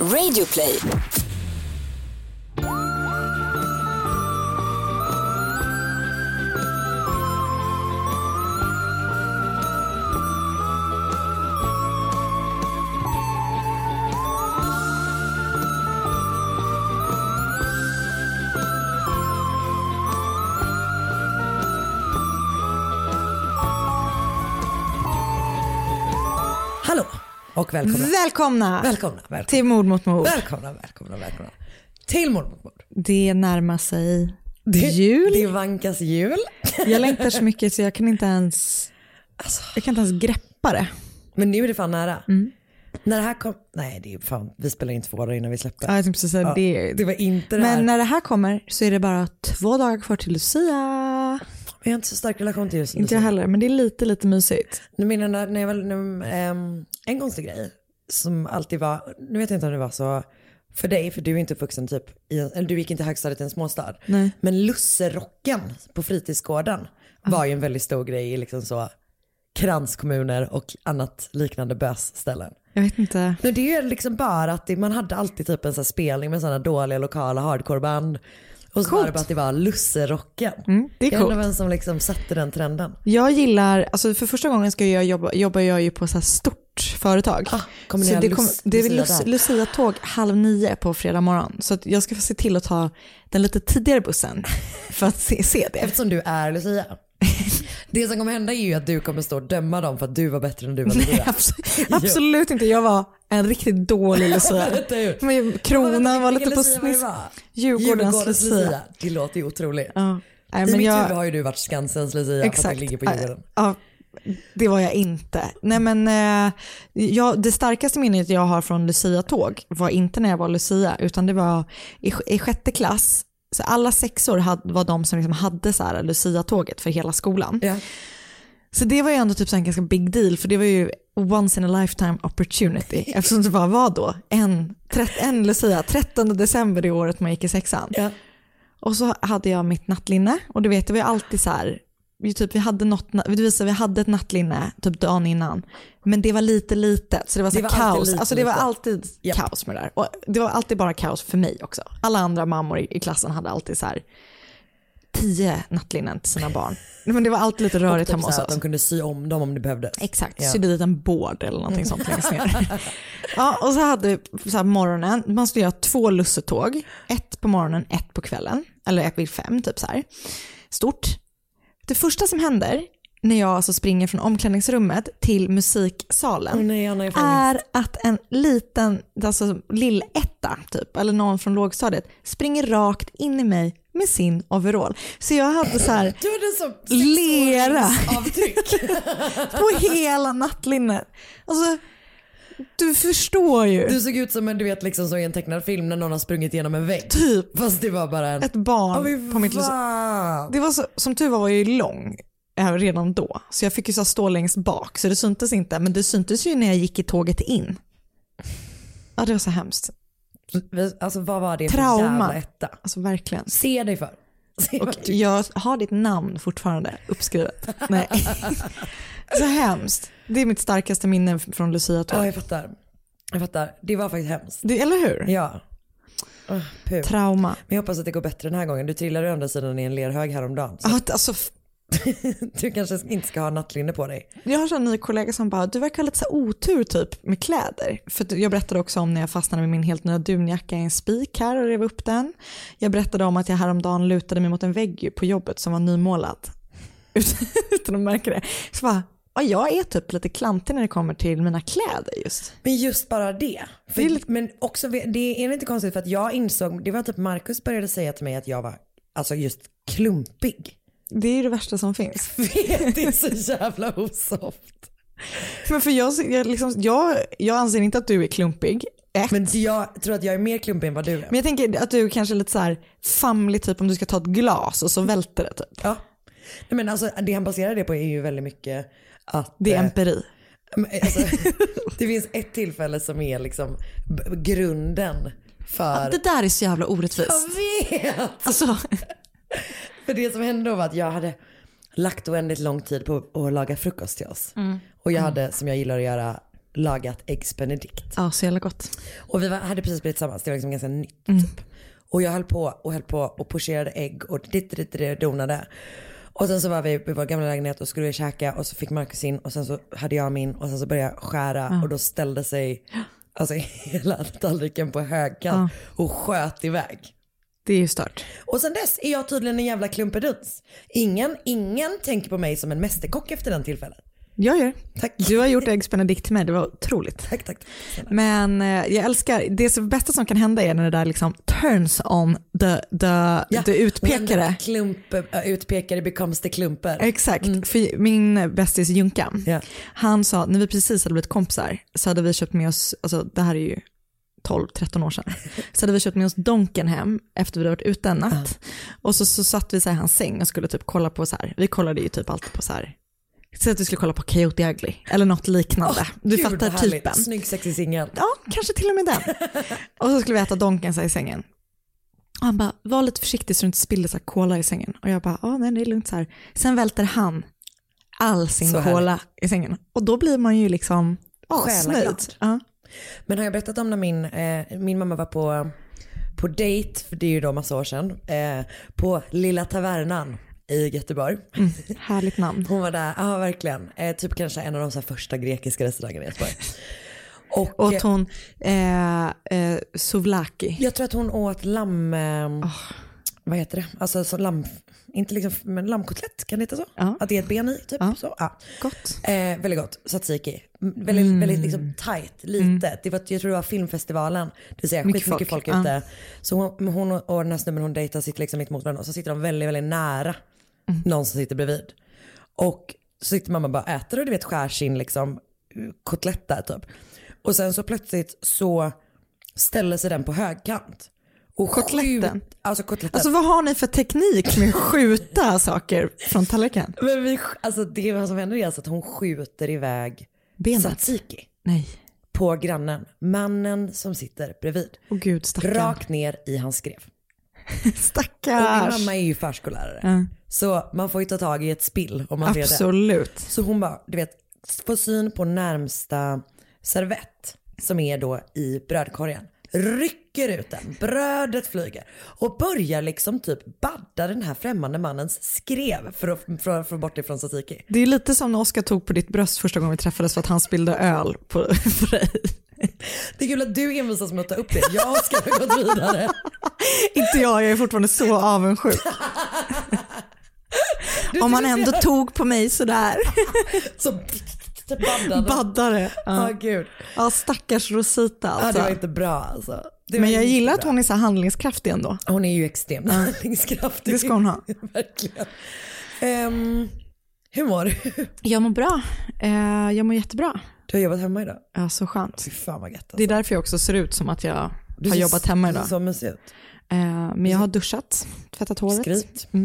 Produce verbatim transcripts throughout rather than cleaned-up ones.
Radioplay. Hallå och välkomna. Välkomna. Välkomna, välkomna. Till Mord mot mord. Välkomna, välkomna, välkomna. Till Mord mot mord. Det närmar sig det, jul. Det vankas jul. Jag längtar så mycket så jag kan inte ens alltså. jag kan inte ens greppa det. Men nu är det fan nära. Mm. När det här kom, nej det är fan, vi spelar inte två dagar innan vi släpper. Ja, jag tänkte säga ja, det. Det var inte det Men här. när det här kommer så är det bara två dagar kvar till Lucia. Vi har inte så stark relation till just Inte jag heller, men det är lite lite mysigt. Nu menar när, när jag var nu, ähm, en konstig grej som alltid var, nu vet jag inte om det var så för dig, för du är inte uppvuxen typ i, eller du gick inte högstadiet i en småstad. Nej. Men lusserocken på fritidsgården var ju en väldigt stor grej i liksom så kranskommuner och annat liknande bösställen. Jag vet inte. Men det är liksom bara att det, man hade alltid typ en sån här spelning med sådana dåliga lokala hardcoreband. Och så Coolt. var det bara att det var lusserocken. Mm, det är jag coolt. undrar vem som liksom satte den trenden. Jag gillar, alltså för första gången ska jag jobba, jobbar jag ju på så här stort företag. Ah, kommer ni så ha det, lus, kom, det är Lucia där? Lucia-tåg halv nio på fredag morgon. Så att jag ska få se till att ta den lite tidigare bussen för att se, se det. Eftersom du är Lucia. Det som kommer hända är ju att du kommer stå och döma dem för att du var bättre än du var Lucia. Nej, absolut, absolut inte. Jag var en riktigt dålig Lucia. Men kronan var lite på sniss. Djurgårdens Lucia. Det låter ju otroligt. Ja. Nej, I men mitt jag... huvud har ju du varit Skansens Lucia. Exakt. För att det ligger på Djurgården. Ja, det var jag inte. Nej, men eh, jag, det starkaste minnet jag har från Lucia-tåg var inte när jag var Lucia, utan det var i, i sjätte klass. Så alla sexor hade, var de som liksom hade så här Lucia-tåget för hela skolan. Ja. Så det var ju ändå typ så en ganska big deal, för det var ju once in a lifetime opportunity. Eftersom det bara var då en, en Lucia, trettonde december i året man gick i sexan. Ja. Och så hade jag mitt nattlinne, och du vet, det var alltid så här, vi, typ, vi, hade något, vi, visade, vi hade ett nattlinne typ dagen innan, men det var lite litet, så det var så det var kaos. lite, alltså det var lite. alltid Yep. kaos med det där. Och det var alltid bara kaos för mig också. Alla andra mammor i, i klassen hade alltid så här tio nattlinnen till sina barn. Men det var alltid lite rörigt typ hemma hos så här oss. att de kunde sy om dem om det behövdes. Exakt, Ja. sydde dit en bård eller någonting sånt längst ner. Ja, och så hade så här morgonen, man skulle göra två lussetåg. Ett på morgonen, ett på kvällen. Eller ett vid fem, typ så här. Stort. Det första som händer när jag alltså springer från omklädningsrummet till musiksalen Oh, nej, Anna, är, är att en liten, alltså lill-etta typ, eller någon från lågstadiet springer rakt in i mig med sin overall. Så jag hade så här du hade så lera avtryck på hela nattlinnet. Alltså, du förstår ju. Du såg ut som en, du vet, liksom så i en tecknad film när någon har sprungit genom en vägg. Typ. Fast det var bara en... Ett barn oh, vi, på mitt lus. Det var så, som tur var var jag ju lång redan då. Så jag fick ju så stå längst bak, så det syntes inte. Men det syntes ju när jag gick i tåget in. Ja, det var så hemskt. Alltså vad var det för Trauma. jävla etta? Alltså verkligen. Se dig för. Se Och vad du... jag har ditt namn fortfarande uppskrivet. Nej. Så hemskt. Det är mitt starkaste minne från Lucia-tåg. Ja, jag fattar. Jag fattar. Det var faktiskt hemskt. Det, eller hur? Ja. Oh, puh. Trauma. Men jag hoppas att det går bättre den här gången. Du trillade å andra sidan i en lerhög häromdagen. Så Ja, alltså, du kanske inte ska ha nattlinne på dig. jag har en ny kollega som bara, du verkar ha lite så här otur typ med kläder. För jag berättade också om när jag fastnade med min helt nya dunjacka i en spik här och rev upp den. Jag berättade om att jag häromdagen lutade mig mot en vägg på jobbet som var nymålad. Utan att märka det. Så bara, ja, jag är typ lite klantig när det kommer till mina kläder just. Men just bara det. För, Det är lite... Men också, det är inte konstigt för att jag insåg, det var typ Marcus började säga till mig att jag var alltså just klumpig. Det är det värsta som finns. Vet, det är så jävla osoft. Men för jag, jag, liksom, jag, jag anser inte att du är klumpig. Ett. Men jag tror att jag är mer klumpig än vad du är. Men jag tänker att du kanske är lite så här famlig typ om du ska ta ett glas och så välter det typ. Ja. Nej, men alltså, det han baserar det på är ju väldigt mycket att... Det är eh, empiri. Alltså, det finns ett tillfälle som är liksom b- grunden för... Ja, det där är så jävla orättvist. Jag vet! Alltså... För det som hände då var att jag hade lagt oändligt lång tid på att laga frukost till oss. Mm. Och jag hade, som jag gillar att göra, lagat Eggs Benedict. Ja, så jävla gott. Och vi var, hade precis blivit tillsammans, det var liksom ganska nytt Mm. typ. Och jag höll på och höll på och pocherade ägg och ditt, ditt, ditt, donade. Och sen så var vi i vår gamla lägenhet och skulle käka och så fick Marcus in och sen så hade jag min och sen så började jag skära Ja. och då ställde sig alltså hela tallriken på högkant Ja. och sköt iväg. Det är ju stört. Och sen dess är jag tydligen en jävla klumpeduns. Ingen, ingen tänker på mig som en mästerkock efter den tillfället. Jag gör. Tack. Du har gjort Eggs Benedict till mig, det var otroligt. Tack, tack. Men eh, jag älskar, det som bästa som kan hända är när det där liksom turns on the, the, Ja, the utpekare. when the klump, uh, utpekare becomes the klumper. Exakt, Mm. för min bästis Junka, Ja. han sa, när vi precis hade blivit kompisar så hade vi köpt med oss, alltså det här är ju tolv tretton år sedan, så hade vi köpt med oss Donken hem efter vi hade varit ute en natt. Och så, så satt vi så här i hans säng och skulle typ kolla på så här, vi kollade ju typ alltid på så här, så att vi skulle kolla på Coyote Ugly eller något liknande. Oh, du Gud, fattar vad härligt. typen. Snygg sexig singel. Ja, kanske till och med den. Och så skulle vi äta Donken så här i sängen. Och han bara, var lite försiktig så du inte spiller så här cola i sängen. Och jag bara, ja nej det är lugnt så här. Sen välter han all sin Så cola härligt. i sängen. Och då blir man ju liksom ja, Själaglad. snöjd. Ja. Men har jag berättat om när min, eh, min mamma var på, på dejt, för det är ju då massa år sedan, eh, på Lilla Tavernan i Göteborg. Mm, härligt namn. Hon var där, ja verkligen, eh, typ kanske en av de så här första grekiska restaurangerna i Göteborg. Och, Och eh, hon, eh, eh, souvlaki. jag tror att hon åt lamm, eh, Oh. vad heter det, alltså så lamm, inte liksom, men lammkotlett, kan det heta så? Ja. Att det är ett ben i, typ Ja. så. Ja. Gott. Eh, väldigt gott, tzatziki. Mm, Väldigt, Mm. väldigt liksom tight, litet. Det var, jag tror det var filmfestivalen, det vill säga Mycket skitmycket folk, folk, ute. Så hon, hon och den här snubben hon dejtar sitter liksom mitt mot varandra och så sitter de väldigt, väldigt nära någon som sitter bredvid. Och så sitter mamma bara äter och du vet skär sin liksom kotlett där typ. Och sen så plötsligt så ställer sig den på högkant. Och Kotletten? skjut- alltså kotletten. Alltså vad har ni för teknik med att skjuta saker från tallriken? Men vi, alltså det vad som händer är alltså att hon skjuter iväg Benet? tzatziki Nej. på grannen. Mannen som sitter bredvid. Åh gud, stackarn. Rakt ner i hans skrev. Och min Stackars. mamma är ju förskollärare. Ja. Så man får ju ta tag i ett spill om man ser det. Absolut. Så hon bara, du vet, får syn på närmsta servett som är då i brödkorgen. Rycker ut den, brödet flyger och börjar liksom typ badda den här främmande mannens skrev för att, för att få bort ifrån tzatziki. Det är lite som när Oskar tog på ditt bröst första gången vi träffades för att han spillde öl på, på dig. Det är kul att du envisas med att ta upp det. Jag ska ha gått vidare. Inte jag, jag är fortfarande så avundsjuk. Om han ändå tog på mig sådär. Så baddade. Baddare. Ja, Ja. gud. Ja, stackars Rosita Ja, alltså. det var inte bra alltså. Det var Men jag inte gillar att bra. hon är så handlingskraftig ändå. Hon är ju extremt handlingskraftig. Det ska hon ha. Verkligen. Um, hur mår du? Jag mår bra. Eh, jag mår jättebra. Du har jobbat hemma idag? Ja, så skönt. Fy fan vad gött alltså. Det är därför jag också ser ut som att jag Du har ser- jobbat hemma Du ser idag. så mysig ut. Eh, men jag har duschat, tvättat håret. Skryt. Mm.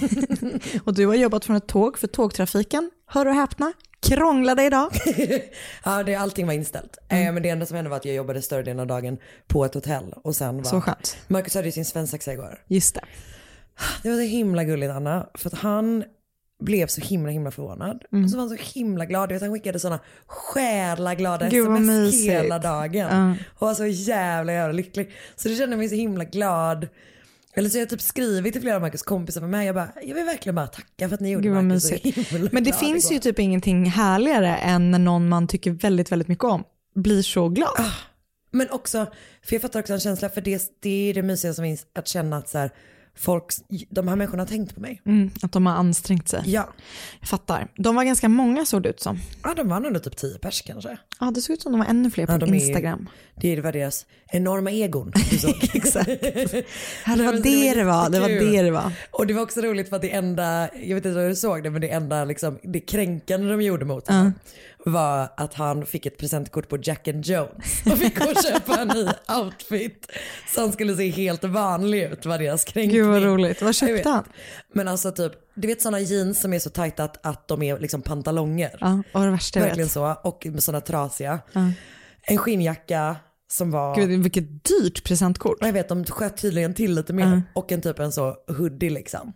Och du har jobbat från ett tåg för tågtrafiken. Hör och häpna, krånglade idag. Ja, det, allting var inställt. Mm. Eh, men det enda som hände var att jag jobbade större delen av dagen på ett hotell. Och sen var... Så skönt. Marcus hade ju sin svensexa igår. Just det. Det var så himla gulligt Anna. För att han blev så himla himla förvånad. Mm. Och så var han så himla glad. Du vet, han skickade sådana själaglada Gud, vad sms mysigt. hela dagen. Ja. Och var så jävla jävla lycklig. Så det kände mig så himla glad. Eller så har jag typ skrivit till flera av Marcus kompisar med mig. Jag bara, jag vill verkligen bara tacka för att ni gjorde Gud, vad Marcus så mysigt. himla Men det glad finns igår. ju typ ingenting härligare än när någon man tycker väldigt, väldigt mycket om blir så glad. Men också, för jag fattar också en känsla, för det, det är det mysiga som finns, att känna att så här, folk, de här människorna har tänkt på mig. Mm, att de har ansträngt sig. Ja, Jag fattar. De var ganska många såg det ut som. ja de var nog typ tio pers kanske. Ja, det såg ut som de var ännu fler på Ja, de är ju- Instagram. Det var deras enorma egon du såg. Exakt. Ja, det Nej, var men det det var. Det var jättekul. det det var. Och det var också roligt för att det enda, jag vet inte om du såg det, men det enda liksom, det kränkande de gjorde mot honom var att han fick ett presentkort på Jack and Jones och fick gå och köpa en ny outfit så han skulle se helt vanlig ut, var deras kränkning. Gud vad roligt. Vad Jag köpte vet. han? Men alltså typ, du vet sådana jeans som är så tajta att, att de är liksom pantalonger. Ja, och det värsta jag Verkligen vet. så, och med sådana trasiga. Ja. En skinnjacka som var... Gud, vilket dyrt presentkort. Jag vet, de sköt tydligen till lite mer. Ja. Och en typ en så hoodie liksom.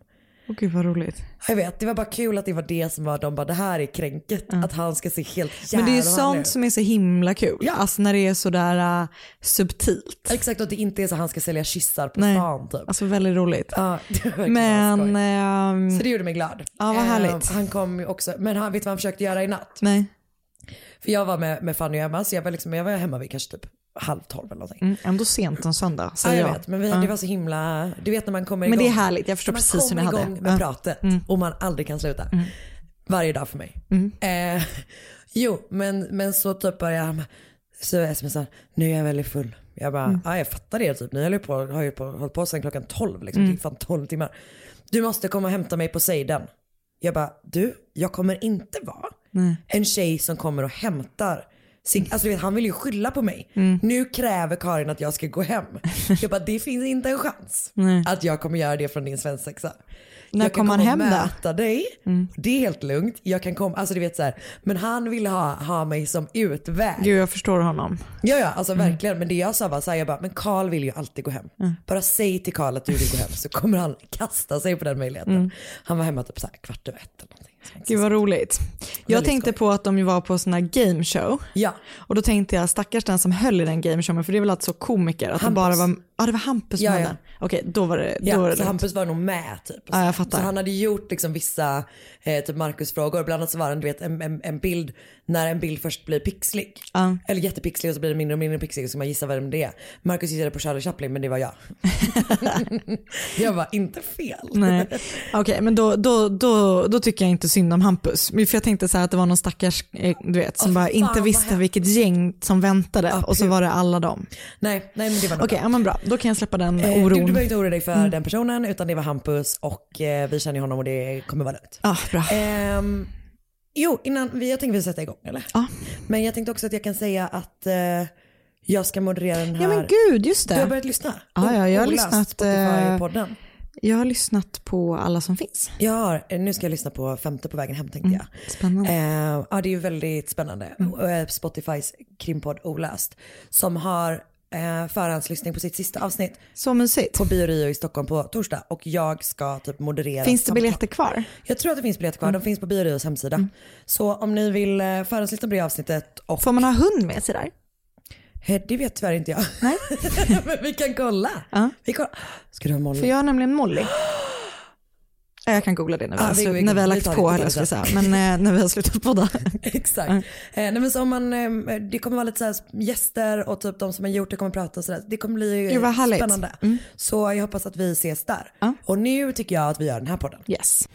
Åh gud vad roligt. Jag vet, det var bara kul att det var det som var, de bara det här är kränket, mm. att han ska se helt jävla. Men det är sånt som är så himla kul, ja. Alltså när det är sådär uh, subtilt. Exakt, och det inte är så att han ska sälja kyssar på Nej. stan typ. Alltså väldigt roligt. Ja, det men ähm... så det gjorde mig glad. Ja, vad härligt. Äh, han kom ju också, men han, vet du vad han försökte göra i natt? Nej. För jag var med, med Fanny och Emma, så jag var, liksom, jag var hemma vid kanske typ halv tolv eller någonting. Mm, ändå sent en söndag. Ja, jag jag. vet, men vi, mm. det var så himla, du vet när man kommer igång. Men det är härligt, jag förstår precis hur ni hade. Man kommer igång med mm. pratet mm. och man aldrig kan sluta. Mm. Varje dag för mig. Mm. Eh, jo, men, men så typ började jag, så smsar, nu är jag väldigt full. Jag bara, mm. ja jag fattar det typ, ni håller på, har ju på, hållit på sedan klockan tolv liksom, mm. det är fan tolv timmar. Du måste komma och hämta mig på Seiden. Jag bara, du, jag kommer inte vara mm. en tjej som kommer och hämtar sin, alltså du vet, han vill ju skylla på mig. Mm. Nu kräver Karin att jag ska gå hem. Jag bara, det finns inte en chans mm. att jag kommer göra det från din svensexa. När jag kan kommer komma han hem och möta då? dig. Mm. Det är helt lugnt. Jag kan komma, alltså du vet så här, men han ville ha, ha mig som utväg. Gud, jag förstår honom. Ja, ja, alltså mm. verkligen. Men det jag sa var så här, jag bara, men Karl vill ju alltid gå hem. Mm. Bara säg till Karl att du vill gå hem så kommer han kasta sig på den möjligheten. Mm. Han var hemma typ så här kvart över ett eller någonting. Gud vad roligt. Jag väldigt tänkte skoj. på att de var på sån här game show. Ja. Och då tänkte jag, stackars den som höll i den game showen, för det är väl alltså komiker. Att det bara var, ja det var Hampus som ja, hade ja. den. Okej, då var det, då ja, var det så Hampus var nog med typ. Ja, jag fattar. Så han hade gjort liksom vissa eh, typ Marcus-frågor. Bland annat så var det, du vet, en, en, en bild, när en bild först blir pixlig. Uh. Eller jättepixlig och så blir det mindre och mindre pixlig och så ska man gissa vem det är. Marcus gissade på Charlie Chaplin, men det var jag. Jag var inte fel. Nej. Okej, okay, men då, då, då, då tycker jag inte synd om Hampus. För jag tänkte så här att det var någon stackars, du vet, som oh, bara fan, inte visste vilket gäng som väntade. Oh, och så var det alla dem. Nej, nej men det var nog Okej, okay, ja, men bra. Då kan jag släppa den eh, oron. Du, du behöver inte oroa dig för mm. den personen, utan det var Hampus och eh, vi känner honom och det kommer vara lugnt. Ja, ah, bra. Eh, jo, innan vi, jag tänkte vi sätta igång, eller? Ja. Ah. Men jag tänkte också att jag kan säga att eh, jag ska moderera den här. Ja men gud, just det. Du har börjat lyssna? Ja, ja jag har lyssnat. Spotify-podden. Jag har lyssnat på alla som finns. Jag har, nu ska jag lyssna på femte på vägen hem tänkte jag. Mm, spännande. Eh, ja det är ju väldigt spännande. Mm. Spotifys krimpodd Oläst som har eh, förhandslyssning på sitt sista avsnitt. Så mysigt. På Bio Rio i Stockholm på torsdag och jag ska typ moderera. Finns det biljetter kvar? Jag tror att det finns biljetter kvar. Mm. De finns på Bio Rios hemsida. Mm. Så om ni vill eh, förhandslyssna på det avsnittet. Och... Får man ha hund med sig där? Det vet tyvärr inte jag. Nej. Men vi kan kolla. Uh. Vi kan... Ska du ha Molly? För jag har nämligen Molly. Jag kan googla det när vi, ah, har, vi, slut, vi, när vi har vi lagt på, eller ska säga. Men eh, när vi har slutat på det. Exakt. Uh. Eh, nej, men så om man, eh, det kommer vara lite så här gäster och typ de som har gjort det kommer prata och sådär. Det kommer bli Gud, vad härligt. Spännande. Mm. Så jag hoppas att vi ses där. Uh. Och nu tycker jag att vi gör den här podden. Yes.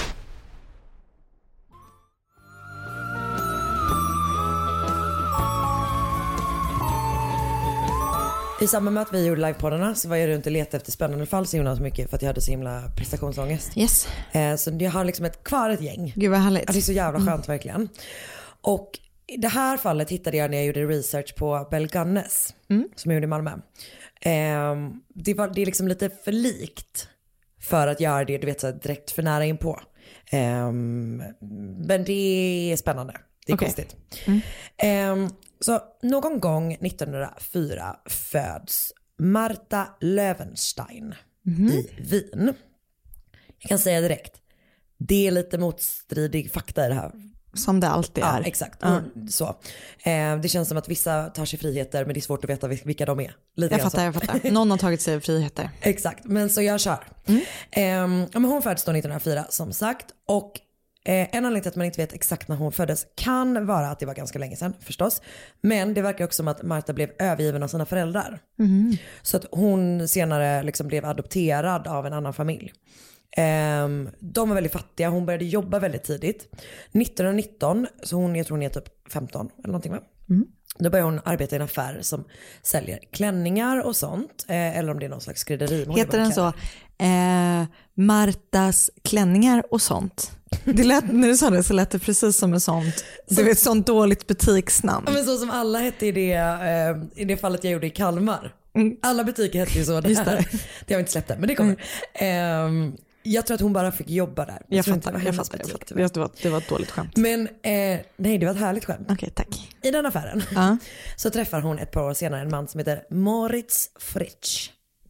I samband med att vi gjorde livepoddarna så var jag runt och letade efter spännande fall så himla så mycket för att jag hade så himla prestationsångest. Yes. Eh, så jag har liksom ett, kvar ett gäng. Gud vad härligt. Det är så jävla skönt mm. verkligen. Och det här fallet hittade jag när jag gjorde research på Bell Gunnes mm. som jag gjorde i Malmö. Eh, det, var, det är liksom lite för likt för att göra det, du vet, så här, direkt för nära in på. Eh, men det är spännande. Det är okay. konstigt. Mm. Eh, Så någon gång nittonhundrafyra föds Martha Löwenstein mm. i Wien. Jag kan säga direkt, det är lite motstridig fakta i det här. Som det alltid är. Ja, exakt. Mm. Så. Eh, det känns som att vissa tar sig friheter men det är svårt att veta vilka de är. Lite jag fattar, så. jag fattar. Någon har tagit sig friheter. Exakt, men så jag kör. Mm. Eh, men hon föds då nittonhundrafyra som sagt och Eh, en anledning till att man inte vet exakt när hon föddes kan vara att det var ganska länge sedan förstås. Men det verkar också som att Martha blev övergiven av sina föräldrar. Mm. Så att hon senare liksom blev adopterad av en annan familj. Eh, de var väldigt fattiga, hon började jobba väldigt tidigt. nittonhundranitton, så hon, jag tror hon är typ femton eller någonting va? Mm. Då börjar hon arbeta i en affär som säljer klänningar och sånt. Eh, eller om det är någon slags skrädderi. Heter den så? Eh, Martas klänningar och sånt. Det lät, när du sa det så lät det precis som ett sånt, du vet, sånt dåligt butiksnamn. Ja, men så som alla hette i det, eh, i det fallet jag gjorde i Kalmar. Mm. Alla butiker hette ju så där. Just det. Det har inte släppt än, men det kommer. Mm. Eh, jag tror att hon bara fick jobba där. Jag, jag fattar, jag fattar. Jag fattar. Det, var, det var ett dåligt skämt. Men eh, nej, det var ett härligt skämt. Okej, okay, tack. I den affären uh. så träffar hon ett par år senare en man som heter Moritz Fritsch.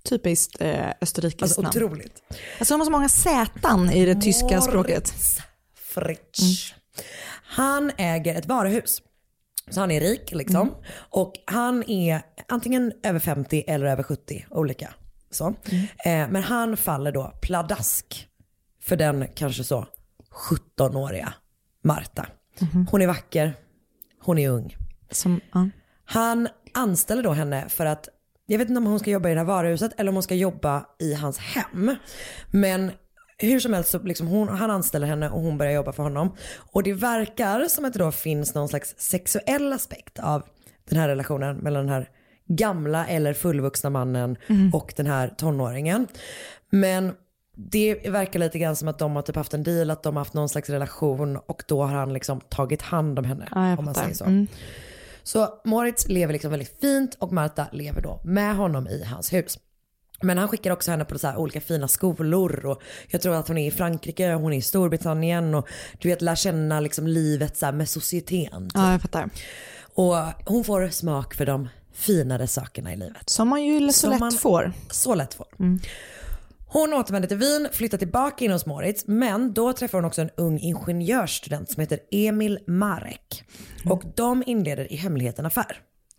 Typiskt eh, österrikiskt Alltså namn. otroligt. Alltså de har så många sätan i det tyska Moritz språket. Fritsch. Mm. Han äger ett varuhus. Så han är rik liksom. Mm. Och han är antingen över femtio eller över sjuttio, olika. Så. Mm. Eh, men han faller då pladask för den kanske så sjuttonåriga Marta. Mm. Hon är vacker, hon är ung. Som, uh. Han anställer då henne för att, jag vet inte om hon ska jobba i det här varuhuset eller om hon ska jobba i hans hem. Men hur som helst så liksom hon, han anställer henne och hon börjar jobba för honom. Och det verkar som att det då finns någon slags sexuell aspekt av den här relationen mellan den här gamla eller fullvuxna mannen mm. och den här tonåringen. Men det verkar lite grann som att de har typ haft en deal, att de har haft någon slags relation och då har han liksom tagit hand om henne. Ja, om man säger så. Mm. Så Moritz lever liksom väldigt fint och Marta lever då med honom i hans hus. Men han skickar också henne på så här olika fina skolor och jag tror att hon är i Frankrike, hon är i Storbritannien och du vet lär känna liksom livet så här med societeten. Typ. Ja, jag fattar. Och hon får smak för de finare sakerna i livet. Som man ju så Som lätt man får. Så lätt får. Mm. Hon återvänder till Wien, flyttar tillbaka in hos Moritz, men då träffar hon också en ung ingenjörsstudent som heter Emil Marek. Mm. Och de inleder i hemlighet en affär.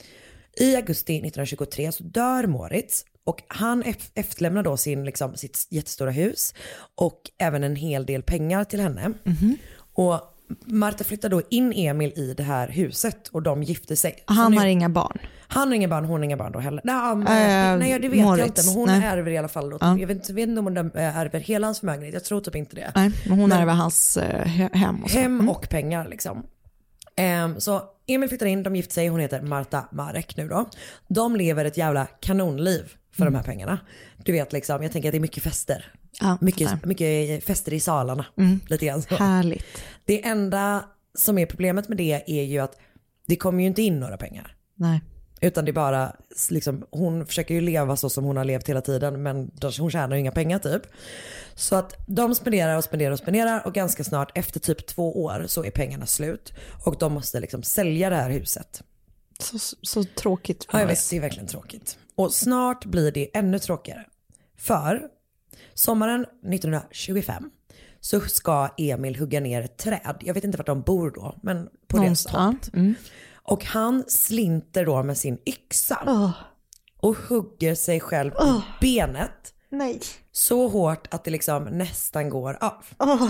I augusti nittonhundratjugotre så dör Moritz och han efterlämnar då sin, liksom, sitt jättestora hus och även en hel del pengar till henne. Mm. Och Marta flyttar då in Emil i det här huset och de gifter sig. Han nu, har inga barn. Han har inga barn, hon har inga barn då heller. Nej, uh, nej det vet Moritz. jag inte, men hon nej. ärver i alla fall. Uh. Jag vet inte, vet inte om hon ärver hela hans förmögenhet, jag tror typ inte det. Nej, men hon men, ärver hans uh, hem och så. Hem och pengar liksom. Um, så Emil flyttar in, de gifter sig, hon heter Marta Marek nu då. De lever ett jävla kanonliv för mm. de här pengarna. Du vet liksom, jag tänker att det är mycket fester. Ja, mycket, mycket fester i salarna. Mm. Lite grann så. Härligt. Det enda som är problemet med det är ju att det kommer ju inte in några pengar. Nej. Utan det är bara, liksom, hon försöker ju leva så som hon har levt hela tiden, men hon tjänar ju inga pengar typ. Så att de spenderar och spenderar och spenderar och ganska snart efter typ två år så är pengarna slut. Och de måste liksom sälja det här huset. Så, så tråkigt. Ja, jag vet, det är verkligen tråkigt. Och snart blir det ännu tråkigare. För sommaren nittonhundratjugofem så ska Emil hugga ner ett träd. Jag vet inte vart de bor då, men på deras tomt. Mm. Och han slinter då med sin yxa oh. och hugger sig själv i oh. benet. Nej. Så hårt att det liksom nästan går av. Oh.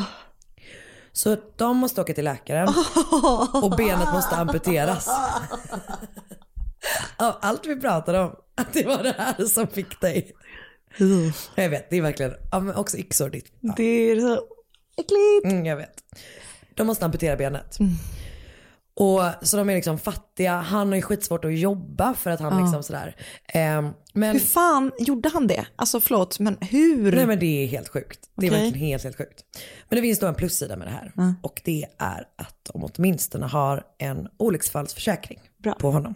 Så de måste åka till läkaren oh. och benet måste amputeras. Av allt vi pratade om, att det var det här som fick dig. Mm. Jag vet, det är verkligen, ja, men också yxor ditt. Ja. Det är så äckligt. Mm, jag vet. De måste amputera benet. Mm. Och så de är liksom fattiga. Han har ju skitsvårt att jobba för att han ja. liksom sådär. Eh, men... Hur fan gjorde han det? Alltså förlåt, men hur? Nej men det är helt sjukt. Det är okay. verkligen helt, helt sjukt. Men det finns då en plussida med det här. Mm. Och det är att de åtminstone har en olycksfallsförsäkring Bra. på honom.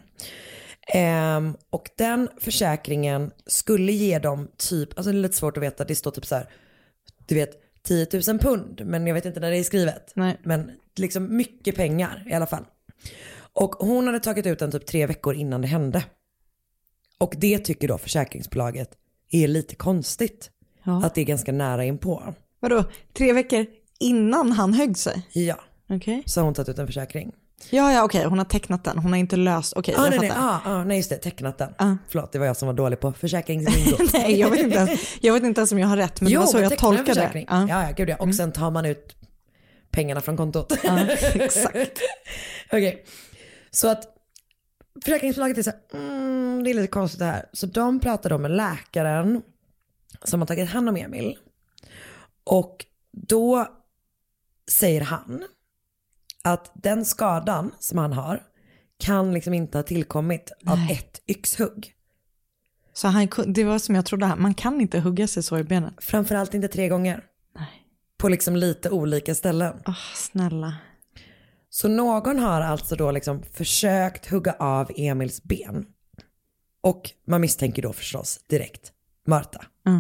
Eh, och den försäkringen skulle ge dem typ, alltså det är lite svårt att veta, det står typ så här, du vet, tio tusen pund, men jag vet inte när det är skrivet. Nej. Men liksom mycket pengar i alla fall. Och hon hade tagit ut den typ tre veckor innan det hände. Och det tycker då försäkringsbolaget är lite konstigt. Ja. Att det är ganska nära inpå. Vadå? Tre veckor innan han högg sig? Ja. Okay. Så har hon tagit ut en försäkring. Ja, ja, okej. Okay. Hon har tecknat den. Hon har inte löst. Okej, okay, ah, jag nej, fattar. Nej, ah, ah, nej, just det. Tecknat den. Ah. Förlåt, det var jag som var dålig på försäkringslingo. nej, jag vet, inte ens, jag vet inte ens om jag har rätt. Men jo, det var så jag tolkade det. Ah. Ja, ja, gud ja. Och mm. sen tar man ut pengarna från kontot. Ah, exakt. Okej. Okay. Så att försäkringsbolaget är så här, mm, det är lite konstigt det här. Så de pratar då med läkaren som har tagit hand om Emil. Och då säger han att den skadan som han har kan liksom inte ha tillkommit av Nej. ett yxhugg. Så han, det var som jag trodde här, man kan inte hugga sig så i benet. Framförallt inte tre gånger. Nej. På liksom lite olika ställen. Åh, oh, snälla. Så någon har alltså då liksom försökt hugga av Emils ben. Och man misstänker då förstås direkt Marta. Mm.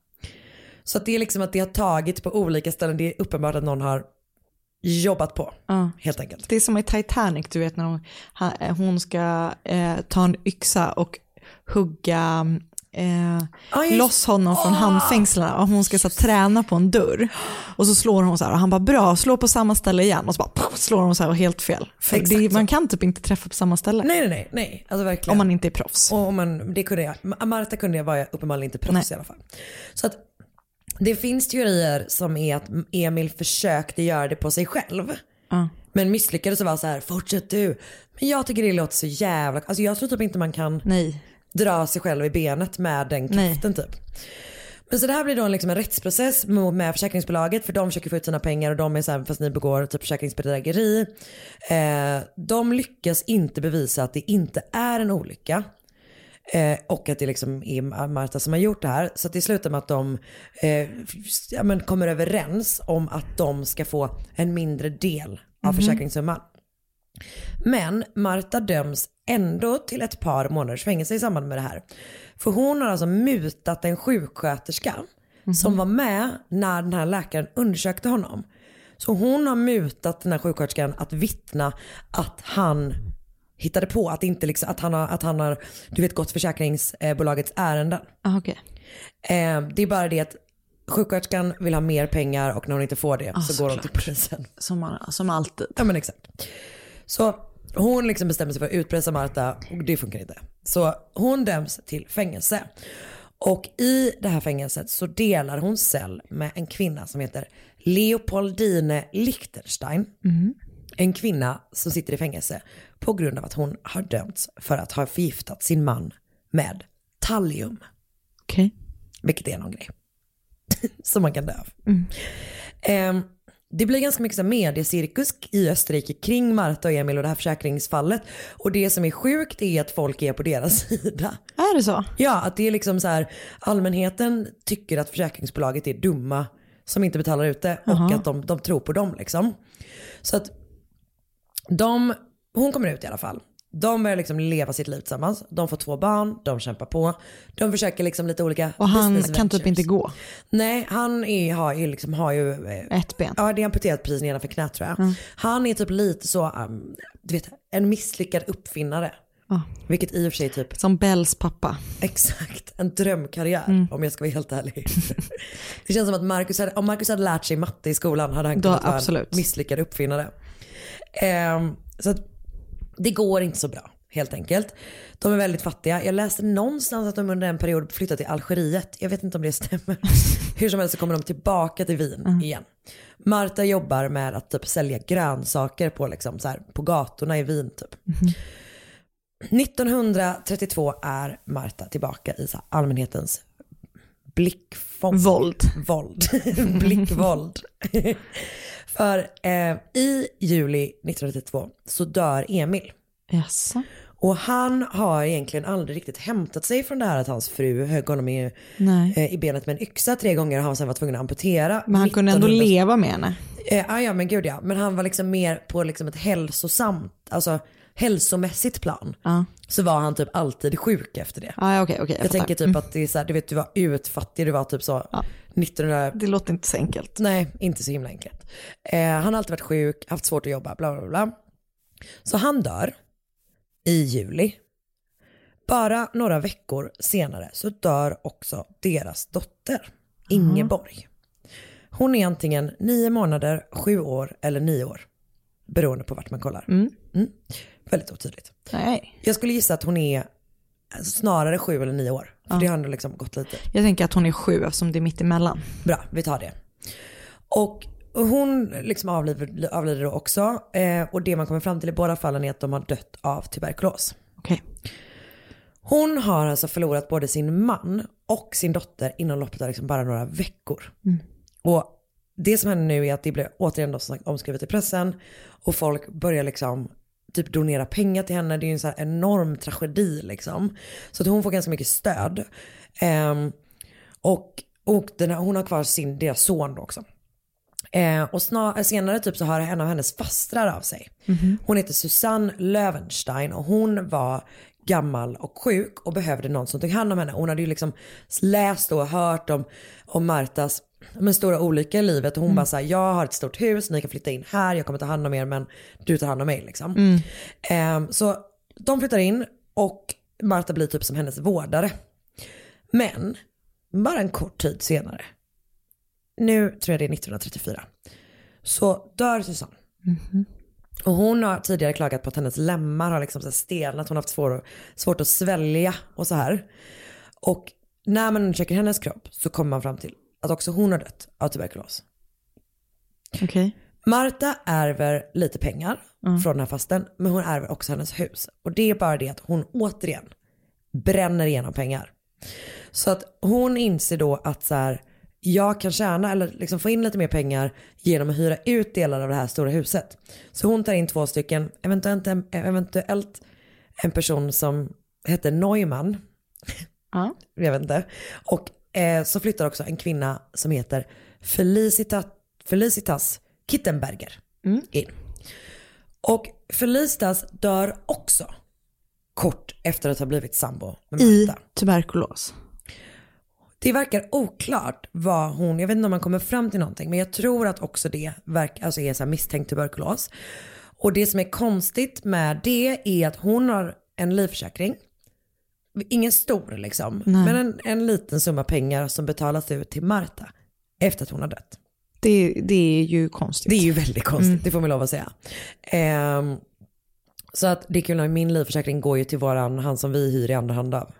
Så att det är liksom att det har tagit på olika ställen. Det är uppenbart att någon har jobbat på, uh. helt enkelt. Det är som i Titanic, du vet när hon, hon ska eh, ta en yxa och hugga eh, ah, loss honom från oh. handfängslarna och hon ska så, träna på en dörr. Och så slår hon så här och han bara bra, slå på samma ställe igen. Och så bara pff, slår hon så här och helt fel. För det, man kan typ inte träffa på samma ställe. Nej, nej, nej. nej. Alltså, verkligen. Om man inte är proffs. Och om man, det kunde jag. Marta kunde jag vara uppenbarligen inte proffs nej. I alla fall. Så att det finns teorier som är att Emil försökte göra det på sig själv. Uh. Men misslyckades och var så här, fortsätt du. Men jag tycker det låter så jävla... Alltså jag tror typ inte man kan nej. dra sig själv i benet med den kraften typ. Men så det här blir då liksom en rättsprocess med försäkringsbolaget. För de försöker få ut sina pengar och de är så här, fast ni begår typ försäkringsbedrägeri. Eh, de lyckas inte bevisa att det inte är en olycka. Eh, och att det liksom är Marta som har gjort det här. Så att det slutar med att de eh, ja, men kommer överens om att de ska få en mindre del av mm-hmm. försäkringssumman. Men Marta döms ändå till ett par månaders fängelse i samband med det här. För hon har alltså mutat en sjuksköterska mm-hmm. som var med när den här läkaren undersökte honom. Så hon har mutat den här sjuksköterskan att vittna att han hittade på att inte liksom, att han har att han har du vet gått försäkringsbolagets ärenden. Ah, okay. eh, det är bara det att sjuksköterskan vill ha mer pengar och när hon inte får det ah, så, så går hon till polisen. Som, som alltid. Ja men exakt. Så hon liksom bestämmer sig för att utpressa Marta och det funkar inte. Så hon döms till fängelse. Och i det här fängelset så delar hon cell med en kvinna som heter Leopoldine Lichtenstein. Mm. En kvinna som sitter i fängelse på grund av att hon har dömts för att ha förgiftat sin man med tallium. Okej. Okay. Vilket är någon grej som man kan dö av. Mm. Um, det blir ganska mycket mediecirkus i Österrike kring Marta och Emil och det här försäkringsfallet. Och det som är sjukt är att folk är på deras sida. Är det så? Ja, att det är liksom så här, allmänheten tycker att försäkringsbolaget är dumma som inte betalar ut det och uh-huh. att de, de tror på dem liksom. Så att de, hon kommer ut i alla fall. De börjar liksom leva sitt liv tillsammans. De får två barn, de kämpar på. De försöker liksom lite olika och han kan typ inte gå. Nej, han är, har, ju liksom, har ju ett ben. Ja, det är amputerat precis nedanför knät tror jag. Mm. Han är typ lite så um, du vet, en misslyckad uppfinnare. Oh. Vilket i och för sig typ som Bells pappa. Exakt, en drömkarriär mm. om jag ska vara helt ärlig. Det känns som att Marcus hade, om Marcus hade lärt sig matte i skolan hade han kunnat vara en misslyckad uppfinnare. Um, så att det går inte så bra helt enkelt. De är väldigt fattiga. Jag läste någonstans att de under en period flyttade till Algeriet. Jag vet inte om det stämmer. Hur som helst så kommer de tillbaka till Wien mm. igen. Marta jobbar med att typ sälja grönsaker på, liksom, så här, på gatorna i Wien typ. Mm. nittonhundratrettiotvå är Marta tillbaka i så här, allmänhetens blickfång. Våld. Våld. Blickvåld. För eh, i juli nittonhundratrettiotvå så dör Emil. Yes. Och han har egentligen aldrig riktigt hämtat sig från det här att hans fru högg honom i, eh, i benet med en yxa tre gånger och han sen var tvungen att amputera. Men han kunde ändå leva med henne. Eh, ah, ja men gud ja. Men han var liksom mer på liksom ett hälsosamt, alltså hälsomässigt plan. Uh. Så var han typ alltid sjuk efter det. Ah, okay, okay, jag jag tänker typ mm. att det är så här, du vet du var utfattig, du var typ så uh. nittonhundra... Det låter inte så enkelt. Nej, inte så himla enkelt. Eh, han har alltid varit sjuk, haft svårt att jobba, bla bla bla. Så han dör i juli. Bara några veckor senare så dör också deras dotter, Ingeborg. Hon är antingen nio månader, sju år eller nio år. Beroende på vart man kollar. Mm. Mm. Väldigt otydligt. Nej. Jag skulle gissa att hon är snarare sju eller nio år. För ja. Det har ändå liksom gått lite. Jag tänker att hon är sju eftersom det är mitt emellan. Bra, vi tar det. Och hon liksom avlider, avlider då också. Eh, och det man kommer fram till i båda fallen är att de har dött av tuberkulos. Okej. Okay. Hon har alltså förlorat både sin man och sin dotter inom loppet av liksom bara några veckor. Mm. Och det som händer nu är att det blir återigen då som sagt omskrivet i pressen. Och folk börjar liksom typ donera pengar till henne. Det är ju en så här enorm tragedi liksom. Så att hon får ganska mycket stöd. Um, och och den här, hon har kvar sin, deras son då också. Uh, och snar, senare typ så har en av hennes fastrar av sig. Mm-hmm. Hon heter Susanne Löwenstein och hon var gammal och sjuk och behövde någon som tog hand om henne. Hon hade ju liksom läst och hört om, om Martas men stora olycka i livet och hon mm. bara såhär, jag har ett stort hus, ni kan flytta in här, jag kommer ta hand om er men du tar hand om mig liksom. Mm. Um, så de flyttar in och Marta blir typ som hennes vårdare. Men bara en kort tid senare, nu tror jag det är nittonhundratrettiofyra, så dör Susanne. Mm-hmm. Och hon har tidigare klagat på att hennes lemmar har liksom så stelnat, hon har haft svår, svårt att svälja och så här. Och när man undersöker hennes kropp så kommer man fram till att också hon har dött av tuberkulos. Okej. Okay. Marta ärver lite pengar mm. från den här fasten, men hon ärver också hennes hus. Och det är bara det att hon återigen bränner igenom pengar. Så att hon inser då att så här, jag kan tjäna eller liksom få in lite mer pengar genom att hyra ut delar av det här stora huset. Så hon tar in två stycken, eventuellt en, eventuellt en person som heter Neumann. Ja. Jag vet inte. Och eh, så flyttar också en kvinna som heter Felicitas, Felicitas Kittenberger mm. in. Och Felicitas dör också kort efter att ha blivit sambo med Marta. I tuberkulos. Det verkar oklart vad hon, jag vet inte om man kommer fram till någonting, men jag tror att också det verk, alltså är så här misstänkt tuberkulos. Och det som är konstigt med det är att hon har en livförsäkring. Ingen stor liksom, Nej. men en, en liten summa pengar som betalas ut till Marta efter att hon har dött. Det, det är ju konstigt. Det är ju väldigt konstigt, mm. det får man lov att säga. Um, så att det är kul, min livförsäkring går ju till våran, han som vi hyr i andra hand av.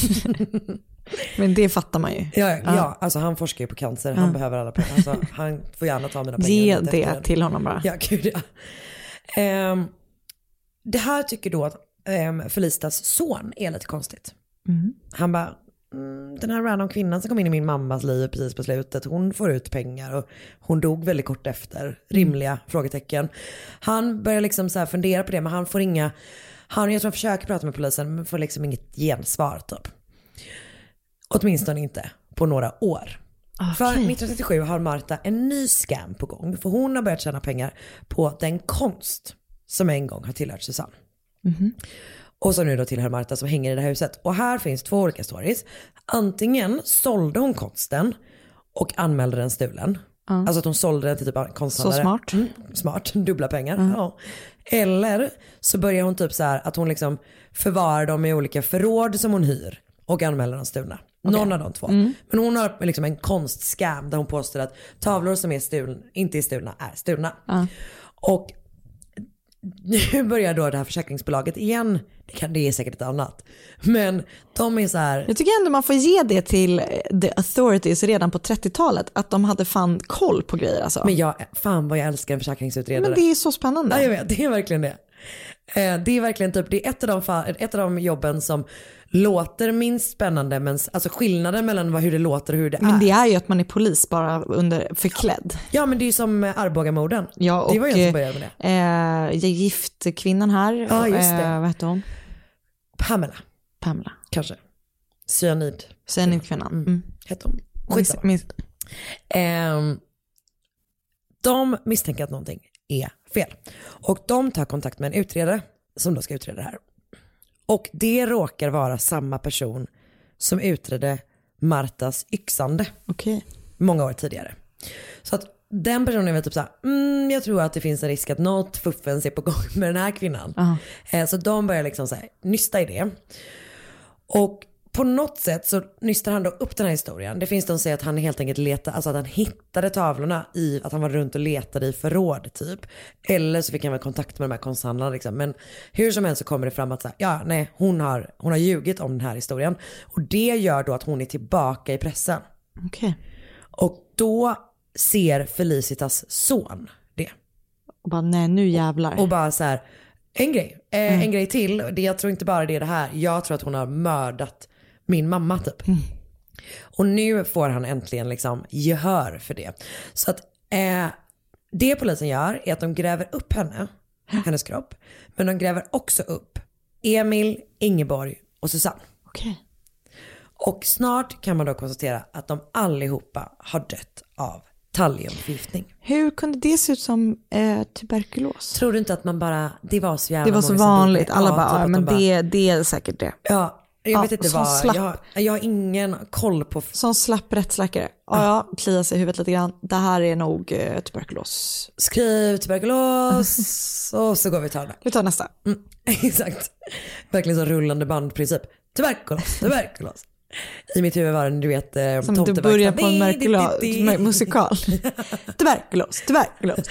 Men det fattar man ju. Ja, ja, ja, alltså han forskar ju på cancer, han ja. behöver alla pengar. Alltså, han får gärna ta mina pengar. Ge det till honom bara. Ja, gud ja. Um, det här tycker då att um, Felicitas son är lite konstigt. Mm. Han bara, mm, den här random kvinnan som kom in i min mammas liv precis på slutet, hon får ut pengar och hon dog väldigt kort efter. Rimliga mm. frågetecken. Han börjar liksom så här fundera på det, men han får inga, han, jag tror han försöker prata med polisen men får liksom inget gensvar typ. Åtminstone inte på några år. Okay. För nittonhundratrettiosju har Marta en ny scam på gång. För hon har börjat tjäna pengar på den konst som en gång har tillhört Susanne. Mm-hmm. Och som nu då tillhör Marta som hänger i det här huset. Och här finns två olika stories. Antingen sålde hon konsten och anmälde den stulen. Mm. Alltså att hon sålde den till typ konstnärer. Så smart. Mm, smart, dubbla pengar. Mm. Ja. Eller så börjar hon typ så här att hon liksom förvarar dem i olika förråd som hon hyr. Och anmäler dem stulna. Okay. Någon av de två. Mm. Men hon har liksom en konstskam där hon påstår att tavlor som är stulna, inte är stulna är stulna. Mm. Och nu börjar då det här försäkringsbolaget igen. Det, kan, det är säkert ett annat. Men de är så här. Jag tycker ändå man får ge det till the authorities redan på trettiotalet. Att de hade fan koll på grejer alltså. Men jag, fan vad jag älskar en försäkringsutredare. Men det är så spännande. Ja, jag vet, det är verkligen det. Det är verkligen typ, det är ett av de, fall, ett av de jobben som låter minst spännande, men alltså skillnaden mellan vad, hur det låter och hur det men är. Men det är ju att man är polis bara under förklädd. Ja, men det är ju som Arbogamorden. Ja, och det var jag som började med det. Eh, jag gift kvinnan här. Ja, just det. Eh, vad heter hon? Pamela. Pamela. Kanske. Cyanid. Cyanidkvinnan. Mm. Mm. Hette hon. Skitsamma. Mis- eh, de misstänker att någonting är fel. Och de tar kontakt med en utredare som då ska utreda det här. Och det råkar vara samma person som utredde Martas yxande. Okay. Många år tidigare. Så att den personen är väl typ så här, mm, jag tror att det finns en risk att något fuffens är på gång med den här kvinnan. Uh-huh. Så de börjar liksom så här, nysta i det. Och på något sätt så nystar han då upp den här historien. Det finns de som säger att han helt enkelt letade, alltså att han hittade tavlorna i, att han var runt och letade i förråd typ. Eller så fick han väl kontakt med de här konsthandlarna liksom. Men hur som helst så kommer det fram att så här, ja nej, hon har, hon har ljugit om den här historien. Och det gör då att hon är tillbaka i pressen. Okej. Okay. Och då ser Felicitas son det. Och bara nej, nu jävlar. Och bara så här, en grej, eh, mm. en grej till. Det, jag tror inte bara det är det här. Jag tror att hon har mördat min mamma typ. Mm. Och nu får han äntligen liksom gehör för det. Så att eh, det polisen gör är att de gräver upp henne, hennes kropp. Men de gräver också upp Emil, Ingeborg och Susanne. Okay. Och snart kan man då konstatera att de allihopa har dött av talliumförgiftning. Hur kunde det se ut som eh, tuberkulos? Tror du inte att man bara, det var så jävla det var så vanligt, alla ja, bara, typ men bara, det, det är säkert det. Ja. Jag ja, vet inte vad, jag, jag har ingen koll på. Som slapp rättsläkare. Ja, ja, kliar sig i huvudet lite grann. Det här är nog eh, tuberkulos. Skriv tuberkulos och så går vi ta det. Vi tar nästa. Mm, exakt. Verkligen så rullande bandprincip. Tuberkulos, tuberkulos. I mitt huvud var det, du vet, eh, som du börjar på en merkula- musikal. Tuberkulos, tuberkulos.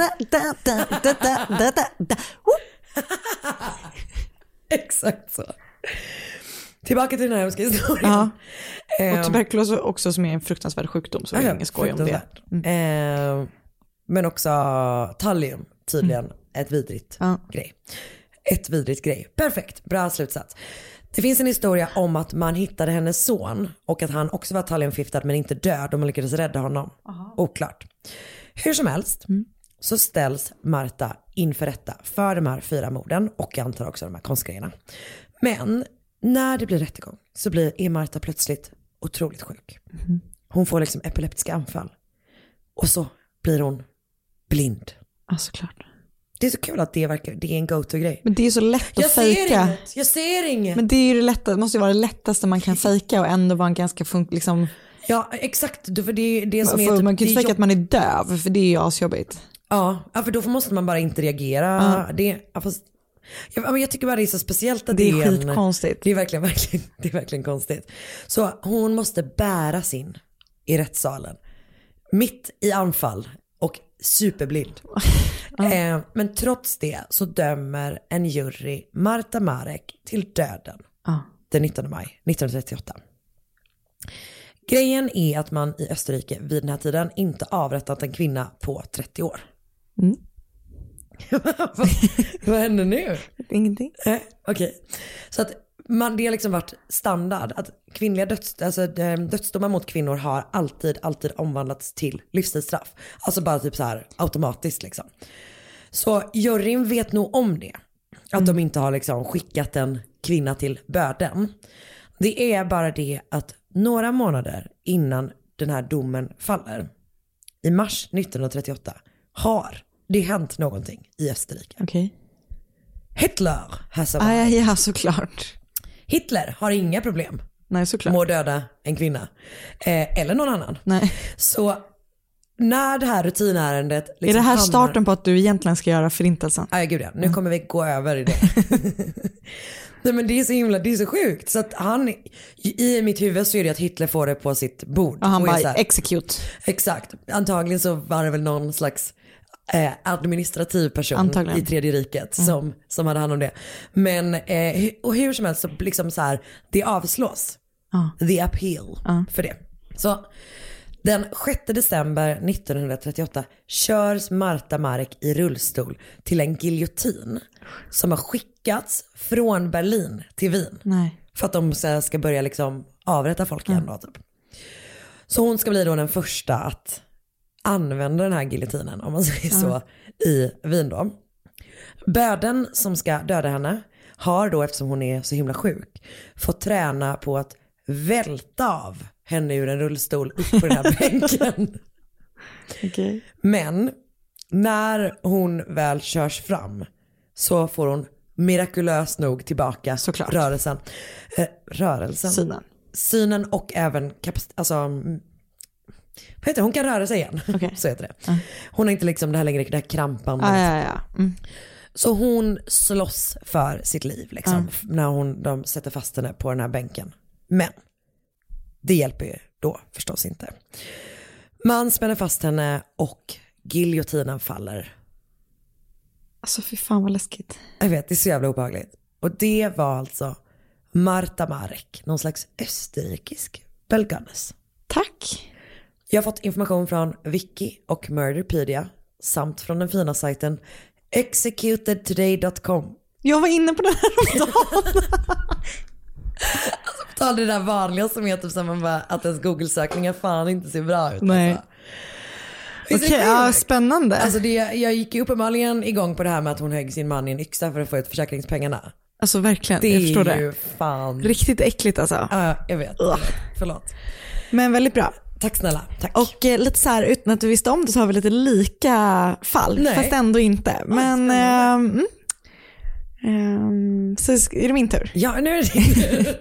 Exakt så. Tillbaka till den här hemska historien. Ja. Och tuberkulos också som är en fruktansvärd sjukdom, så det är ingen skoj om det. Mm. Eh, men också thallium, tydligen mm. ett vidrigt ja. grej. Ett vidrigt grej. Perfekt, bra slutsats. Det finns en historia om att man hittade hennes son och att han också var thalliumförgiftad men inte död och man lyckades rädda honom. Aha. Oklart. Hur som helst mm. så ställs Marta inför rätta för de här fyra morden och jag antar också de här konstgrejerna. Men när det blir rättegång så blir är Marta plötsligt otroligt sjuk. Mm. Hon får liksom epileptiska anfall. Och så blir hon blind. Ja, såklart. Det är så kul att det, verkar, det är en go-to-grej. Men det är så lätt att jag fejka. Ser inget. Jag ser inget. Men det är ju det lättaste, måste ju vara det lättaste man kan fejka och ändå vara en ganska funk liksom. Ja, exakt. För det, det som för, är typ, man kan ju fejka jobb... att man är döv, för det är ju asjobbigt. Ja, för då måste man bara inte reagera. Ja. Det, ja, fast, jag, jag tycker bara det är så speciellt att det är, det är skitkonstigt. Det är verkligen, verkligen, det är verkligen konstigt. Så hon måste bäras in i rättssalen. Mitt i anfall och superblind. Ja. Eh, men trots det så dömer en jury Marta Marek till döden ja. den nittonde maj nittonhundratrettioåtta. Grejen är att man i Österrike vid den här tiden inte avrättat en kvinna på trettio år. Mm. vad, vad händer nu? Ingenting. Eh, Okej. Okay. Så att man, det har liksom varit standard att kvinnliga döds, alltså, dödsdomar mot kvinnor har alltid, alltid omvandlats till livstidsstraff. Alltså bara typ så här automatiskt liksom. Så juryn vet nog om det. Att mm. de inte har liksom skickat en kvinna till böden. Det är bara det att några månader innan den här domen faller, i mars nittonhundratrettioåtta, har det hänt någonting i Österrike. Okej. Okay. Hitler har så ah, ja, ja, såklart. Hitler har inga problem Nej, såklart. med att döda en kvinna. Eh, eller någon annan. Nej. Så när det här rutinärendet... Liksom är det här hamnar... starten på att du egentligen ska göra förintelsen? Ja, gud ja. Nu mm. kommer vi gå över i det. Nej, men det är så himla, det är så sjukt. Så att han, i mitt huvud så är det att Hitler får det på sitt bord. Och han och bara, här, execute. Exakt. Antagligen så var det väl någon slags eh, administrativ person Antagligen. i tredje riket mm. som, som hade hand om det. Men, eh, och hur som helst så liksom så här, det avslås. Uh. The appeal uh. för det. Så den sjätte december nittonhundratrettioåtta körs Marta Marek i rullstol till en giljotin som har skickats från Berlin till Wien. Nej. För att de ska börja liksom avrätta folk igen då, typ. Så hon ska bli då den första att använda den här giljotinen, om man säger så, i Wien då. Böden som ska döda henne har då, eftersom hon är så himla sjuk, fått träna på att välta av henne ur en rullstol upp på den här bänken. Okay. Men när hon väl körs fram så får hon mirakulöst nog tillbaka Såklart. rörelsen. Eh, rörelsen. Synen. Synen och även kapacitet, alltså vad heter det? Hon kan röra sig igen. Okay. Så heter det. Uh. Hon har inte liksom det här längre, det här krampan. Ah, ja, ja. Mm. Så hon slåss för sitt liv liksom, uh. när hon, de sätter fast henne på den här bänken. Men det hjälper ju då förstås inte. Man spänner fast henne och giljotinen faller. Alltså fy fan vad läskigt. Jag vet, det är så jävla obehagligt. Och det var alltså Marta Marek, någon slags österrikisk belganes. Tack. Jag har fått information från Wiki och Murderpedia samt från den fina sajten executed today dot com. Jag var inne på den här om dagen. Alltså ta det där vanliga som heter som man bara, att ens Google-sökningar fan inte ser bra ut. Nej. Alltså. Okej, okay, ja, spännande. Alltså det, jag gick ju uppenbarligen igång på det här med att hon högg sin man i en yxa för att få ut försäkringspengarna. Alltså verkligen, det jag förstår det. Det är ju fan... riktigt äckligt alltså. Ja, jag vet. Jag vet. Förlåt. Men väldigt bra. Tack snälla, tack. Och eh, lite så här, utan att du visste om det så har vi lite lika fall. Nej. Fast ändå inte. Men... Eh, mm, eh, så är det min tur. Ja, nu är det din tur.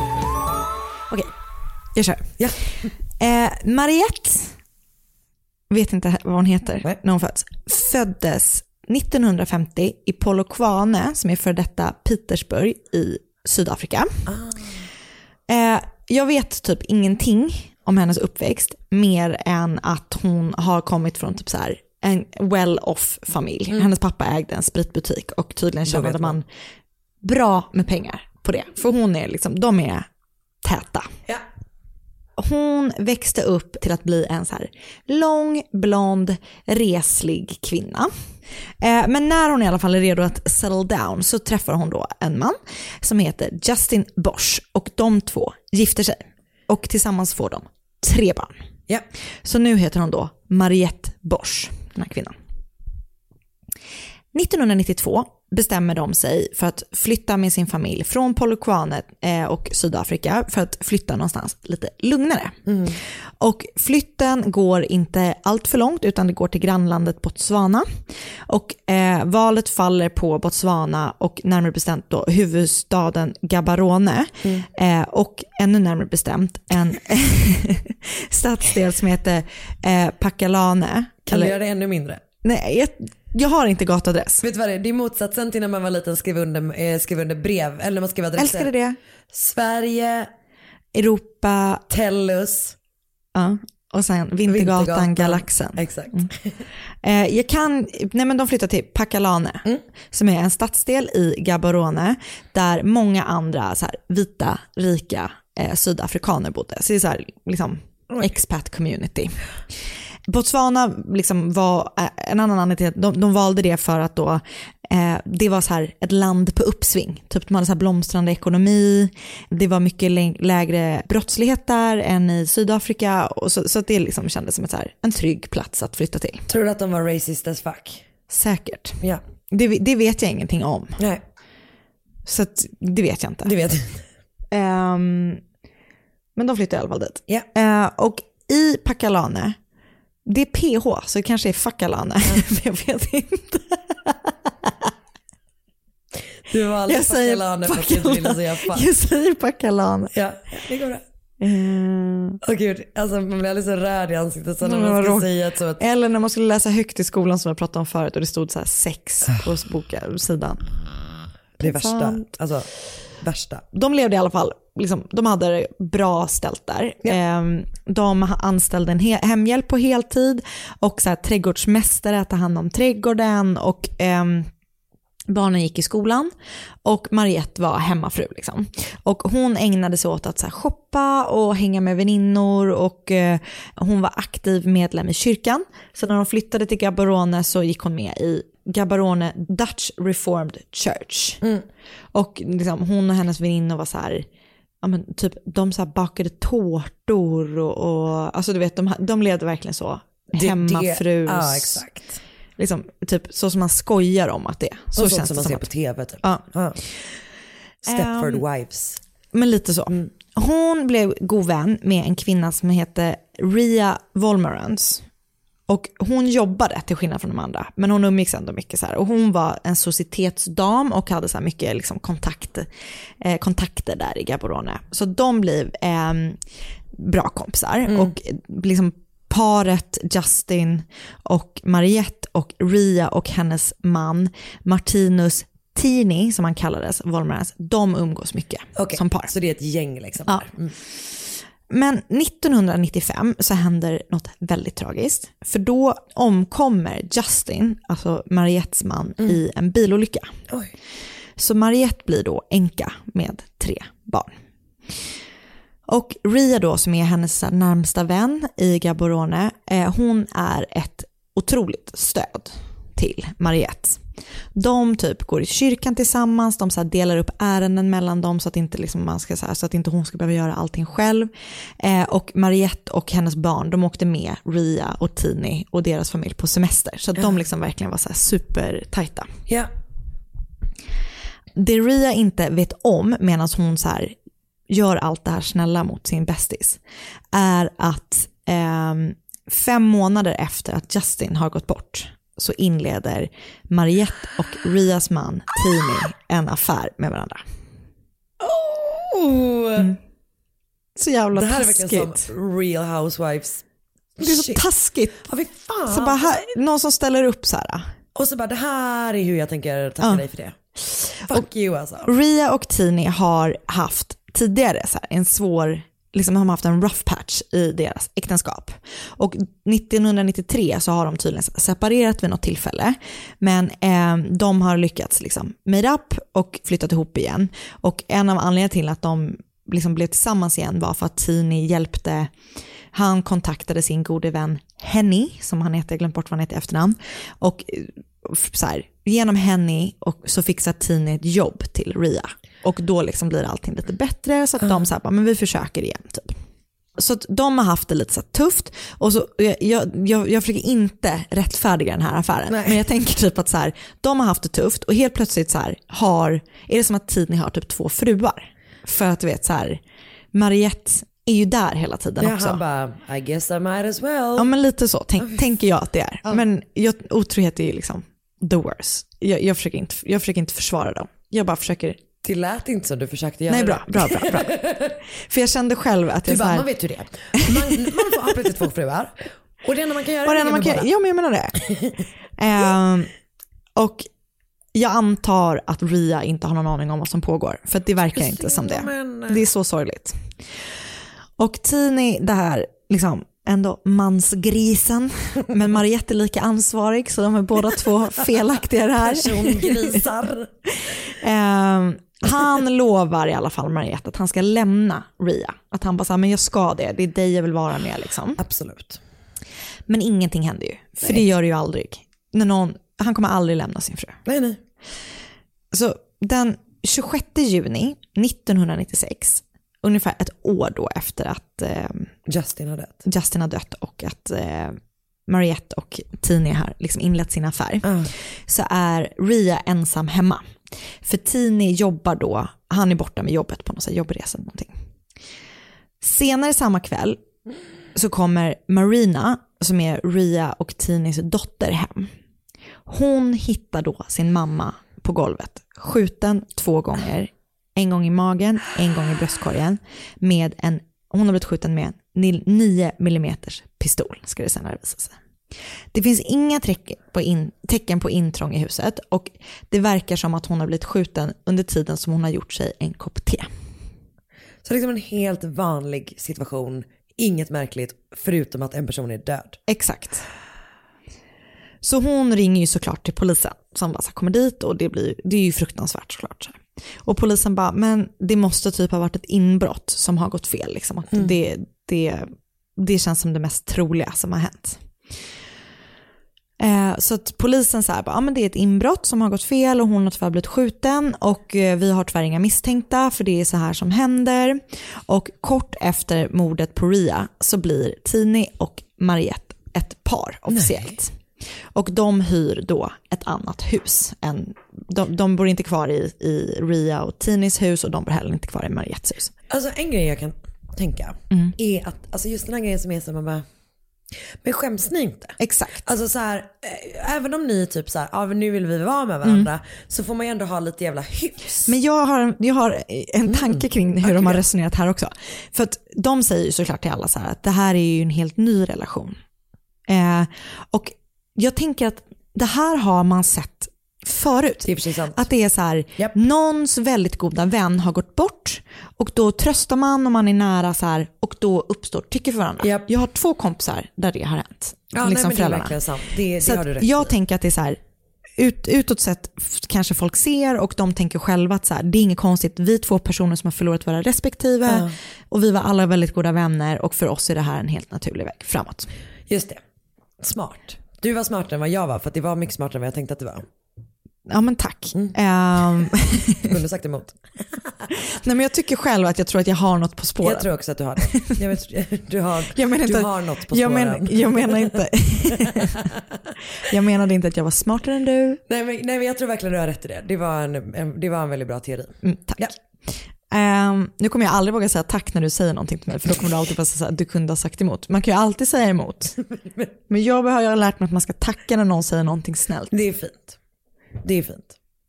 Okej, jag kör. Ja. Eh, Mariette vet inte vad hon heter Nej. när hon föds, föddes nittonhundrafemtio i Polokwane, som är för detta Petersburg i Sydafrika. Ah. Eh, jag vet typ ingenting om hennes uppväxt mer än att hon har kommit från typ så här en well-off familj. Mm. Hennes pappa ägde en spritbutik och tydligen tjänade man bra med pengar på det. För hon är liksom, de är täta. Ja. Hon växte upp till att bli en så här lång, blond, reslig kvinna. Eh, men när hon i alla fall är redo att settle down så träffar hon då en man som heter Justin Bosch. Och de två gifter sig. Och tillsammans får de tre barn. Ja. Så nu heter hon då Mariette Bosch, den här kvinnan. nittonhundranittiotvå bestämmer de sig för att flytta med sin familj från Polokwane och Sydafrika för att flytta någonstans lite lugnare. Mm. Och flytten går inte allt för långt utan det går till grannlandet Botswana. Och eh, valet faller på Botswana och närmare bestämt då huvudstaden Gaborone. Mm. Eh, och ännu närmare bestämt en stadsdel som heter eh, Pakalane. Kan du göra det ännu mindre? Nej, jag, jag har inte gatadress. Vet du vad det är? Det är motsatsen till när man var liten och skrev under, eh, skrev under brev. Eller när man skrev adresser. Älskade det. Sverige, Europa, Tellus. Ja, och sen Vintergatan, Vintergatan. Galaxen. Exakt. Mm. Eh, jag kan, nej men de flyttar till Pakalane, mm. som är en stadsdel i Gaborone där många andra så här, vita, rika eh, sydafrikaner bodde. Så det är så här, liksom, expat community. Botswana liksom var en annan anledning till att de, de valde det för att då eh, det var så här ett land på uppsving. Typ de hade så här blomstrande ekonomi, det var mycket lä- lägre brottslighet där än i Sydafrika och så, så att det liksom kändes som ett så här, en trygg plats att flytta till. Tror du att de var racist as fuck? Säkert. Ja. Det, det vet jag ingenting om. Nej. Så att, det vet jag inte. Det vet jag inte. Um, men de flyttade i alla fall dit. Yeah. Uh, och i Pakalane, det är P H, så det kanske är Fakalane. Mm. Jag vet inte. Du var alltid Pakalane för att du inte ville säga fuck. Jag säger Pakalane. Ja, det går bra. Mm. Åh gud, alltså man blir alldeles så röd i ansiktet så när man ska säga ett så att... Eller när man skulle läsa högt i skolan som jag pratade om förut och det stod så här sex på boken, sidan. Det är värsta, alltså värsta. De levde i alla fall, liksom, de hade det bra ställt där. Ja. De anställde en he- hemhjälp på heltid och så här, trädgårdsmästare att ta hand om trädgården och um, barnen gick i skolan och Mariette var hemmafru liksom. Och hon ägnade sig åt att så här, shoppa och hänga med väninnor och uh, hon var aktiv medlem i kyrkan. Så när de flyttade till Gaborone så gick hon med i Gaborone Dutch Reformed Church. Mm. Och liksom, hon och hennes väninnor var så här, ja, men typ, de så här bakade tårtor och, och alltså du vet, de, de levde verkligen så det, hemmafrus. Det, ja, exakt. Liksom, typ så som man skojar om att det är. Så och känns som det man som ser att, på tv typ. Ja. Ja. Stepford um, Wives. Men lite så. Mm. Hon blev god vän med en kvinna som heter Ria Volmerans. Och hon jobbade till skillnad från de andra. Men hon umgicks ändå mycket så här. Och hon var en societetsdam och hade så här mycket liksom kontakt, eh, kontakter där i Gaborone. Så de blev eh, bra kompisar. Mm. Och liksom paret Justin och Mariette och Ria och hennes man Martinus Tini, som han kallades, Volmerans, de umgås mycket okay, som par. Så det är ett gäng liksom. Ja. Mm. Men nittonhundranittiofem så händer något väldigt tragiskt. För då omkommer Justin, alltså Mariettes man, mm. i en bilolycka. Oj. Så Mariette blir då änka med tre barn. Och Ria då, som är hennes närmsta vän i Gaborone, eh, hon är ett otroligt stöd till Mariette. De typ går i kyrkan tillsammans, de så här delar upp ärenden mellan dem så att inte liksom man ska så här, så att inte hon ska behöva göra allting själv. Eh, och Mariette och hennes barn, de åkte med Ria och Tini och deras familj på semester, så att de liksom verkligen var så här supertajta. Ja. Det Ria inte vet om medan hon så här gör allt det här snälla mot sin bästis är att eh, fem månader efter att Justin har gått bort så inleder Mariette och Rias man Tini en affär med varandra. Oh. Mm. Så jävla det här taskigt. är verkligen som Real Housewives Det är så Shit. taskigt. Ja, fy fan. Så bara, här, någon som ställer upp så här. Och så bara, det här är hur jag tänker tacka Ja. dig för det. Fuck Och you alltså. Rhea och Tini har haft tidigare så här, en svår, liksom har haft en rough patch i deras äktenskap. Och nittonhundranittiotre så har de tydligen separerat vid något tillfälle. Men eh, de har lyckats liksom made up och flyttat ihop igen. Och en av anledningarna till att de liksom blev tillsammans igen var för att Tini hjälpte, han kontaktade sin gode vän Henny, som han heter, jag glömt bort vad han heter i efternamn. Och så här, genom Henny och så fixar Tini ett jobb till Rhea. Och då liksom blir allting lite bättre, så att uh. de säger, men vi försöker igen typ. Så att de har haft det lite så här tufft. Och så, jag, jag, jag försöker inte rättfärdiga den här affären. Nej. Men jag tänker typ att så här, de har haft det tufft och helt plötsligt så här, har, är det som att Tini har typ två fruar. För att du vet så här, Mariette är ju där hela tiden ja, också. Han bara, I guess I might as well. Ja, men lite så tänk, tänker jag att det är. Ja. Men jag, otrohet är ju liksom the worst. Jag, jag, försöker inte, jag försöker inte försvara dem. Jag bara försöker. Det lät inte som du försökte göra. Nej, bra, bra, bra, bra. För jag kände själv att jag du så bara, här, man vet hur det är. Man, man får ha plötsligt två fruar. Och det enda man kan göra och det är enda man kan, båda. ja, men jag menar det. um, och jag antar att Rhea inte har någon aning om vad som pågår. För att det verkar inte som det. Det är så sorgligt. Och Tini, det här liksom ändå mansgrisen, men Mariette är lika ansvarig, så de är båda två felaktiga det här. Persongrisar. um, han lovar i alla fall Mariette att han ska lämna Rhea. Att han bara säger, men jag ska det, det är dig jag vill vara med liksom. Absolut. Men ingenting händer ju, för Nej. det gör det ju aldrig. När någon, han kommer aldrig lämna sin fru. Nej, nej. Så den tjugosjätte juni nittonhundranittiosex, ungefär ett år då efter att eh, Justin har dött. Justin har dött och att eh, Mariette och Tini har liksom inlett sin affär, Uh. så är Rhea ensam hemma. För Tini jobbar då, han är borta med jobbet på något sätt, jobbresa eller någonting. Senare samma kväll så kommer Marina, som är Rhea och Tinis dotter, hem. Hon hittar då sin mamma på golvet, skjuten två gånger. En gång i magen, en gång i bröstkorgen. Med en, hon har blivit skjuten med en nio millimeters pistol, ska det senare visa sig. Det finns inga tecken på, in, tecken på intrång i huset. Och det verkar som att hon har blivit skjuten under tiden som hon har gjort sig en kopp te. Så liksom en helt vanlig situation. Inget märkligt, förutom att en person är död. Exakt. Så hon ringer ju såklart till polisen som bara så kommer dit, och det, blir, det är ju fruktansvärt såklart. Och polisen bara, men det måste typ ha varit ett inbrott som har gått fel. Liksom. Att mm. det, det, det känns som det mest troliga som har hänt. Eh, så att polisen säger bara, ja, men det är ett inbrott som har gått fel och hon har tyvärr blivit skjuten och eh, vi har tyvärr inga misstänkta, för det är så här som händer. Och kort efter mordet på Rhea så blir Tini och Mariette ett par officiellt. Nej. Och de hyr då ett annat hus. En, de, de bor inte kvar i, i Rhea och Tinis hus, och de bor heller inte kvar i Mariettes hus. Alltså en grej jag kan tänka mm. är att alltså just den här grejen som är så man bara, men skäms ni inte? Exakt. Alltså så här, även om ni typ så här, ja, nu vill vi vara med varandra, mm. så får man ju ändå ha lite jävla hyfs. Men jag har, jag har en tanke kring hur mm. de har resonerat här också. För att de säger ju såklart till alla så här att det här är ju en helt ny relation. Eh, och jag tänker att det här har man sett förut. Det är precis sant. Att det är så här, yep. någons väldigt goda vän har gått bort, och då tröstar man om man är nära så här, och då uppstår tycker för varandra. Yep. Jag har två kompisar där det har hänt. Ja, liksom nej, men det är verkligen sant. Det, det så har du rätt jag i. tänker att det är så här, ut, utåt sett kanske folk ser, och de tänker själva att så här, det är inget konstigt. Vi är två personer som har förlorat våra respektive, uh. och vi var alla väldigt goda vänner, och för oss är det här en helt naturlig väg framåt. Just det. Smart. Du var smartare än vad jag var, för att det var mycket smartare än vad jag tänkte att det var. Ja, men tack. Mm. Um... Du kunde sagt emot. Nej, men jag tycker själv att jag tror att jag har något på spåren. Jag tror också att du har det. Jag vet, du har, jag menar du inte, har något på jag spåren. Men, jag menar inte. Jag menade inte att jag var smartare än du. Nej, men, nej, men jag tror verkligen du har rätt i det. Det var en, en, det var en väldigt bra teori. Mm, tack. Ja. Um, nu kommer jag aldrig våga säga tack när du säger någonting till mig, för då kommer du alltid bara säga att du kunde ha sagt emot. Man kan ju alltid säga emot. Men jag har lärt mig att man ska tacka när någon säger någonting snällt. Det är fint. Det är fint.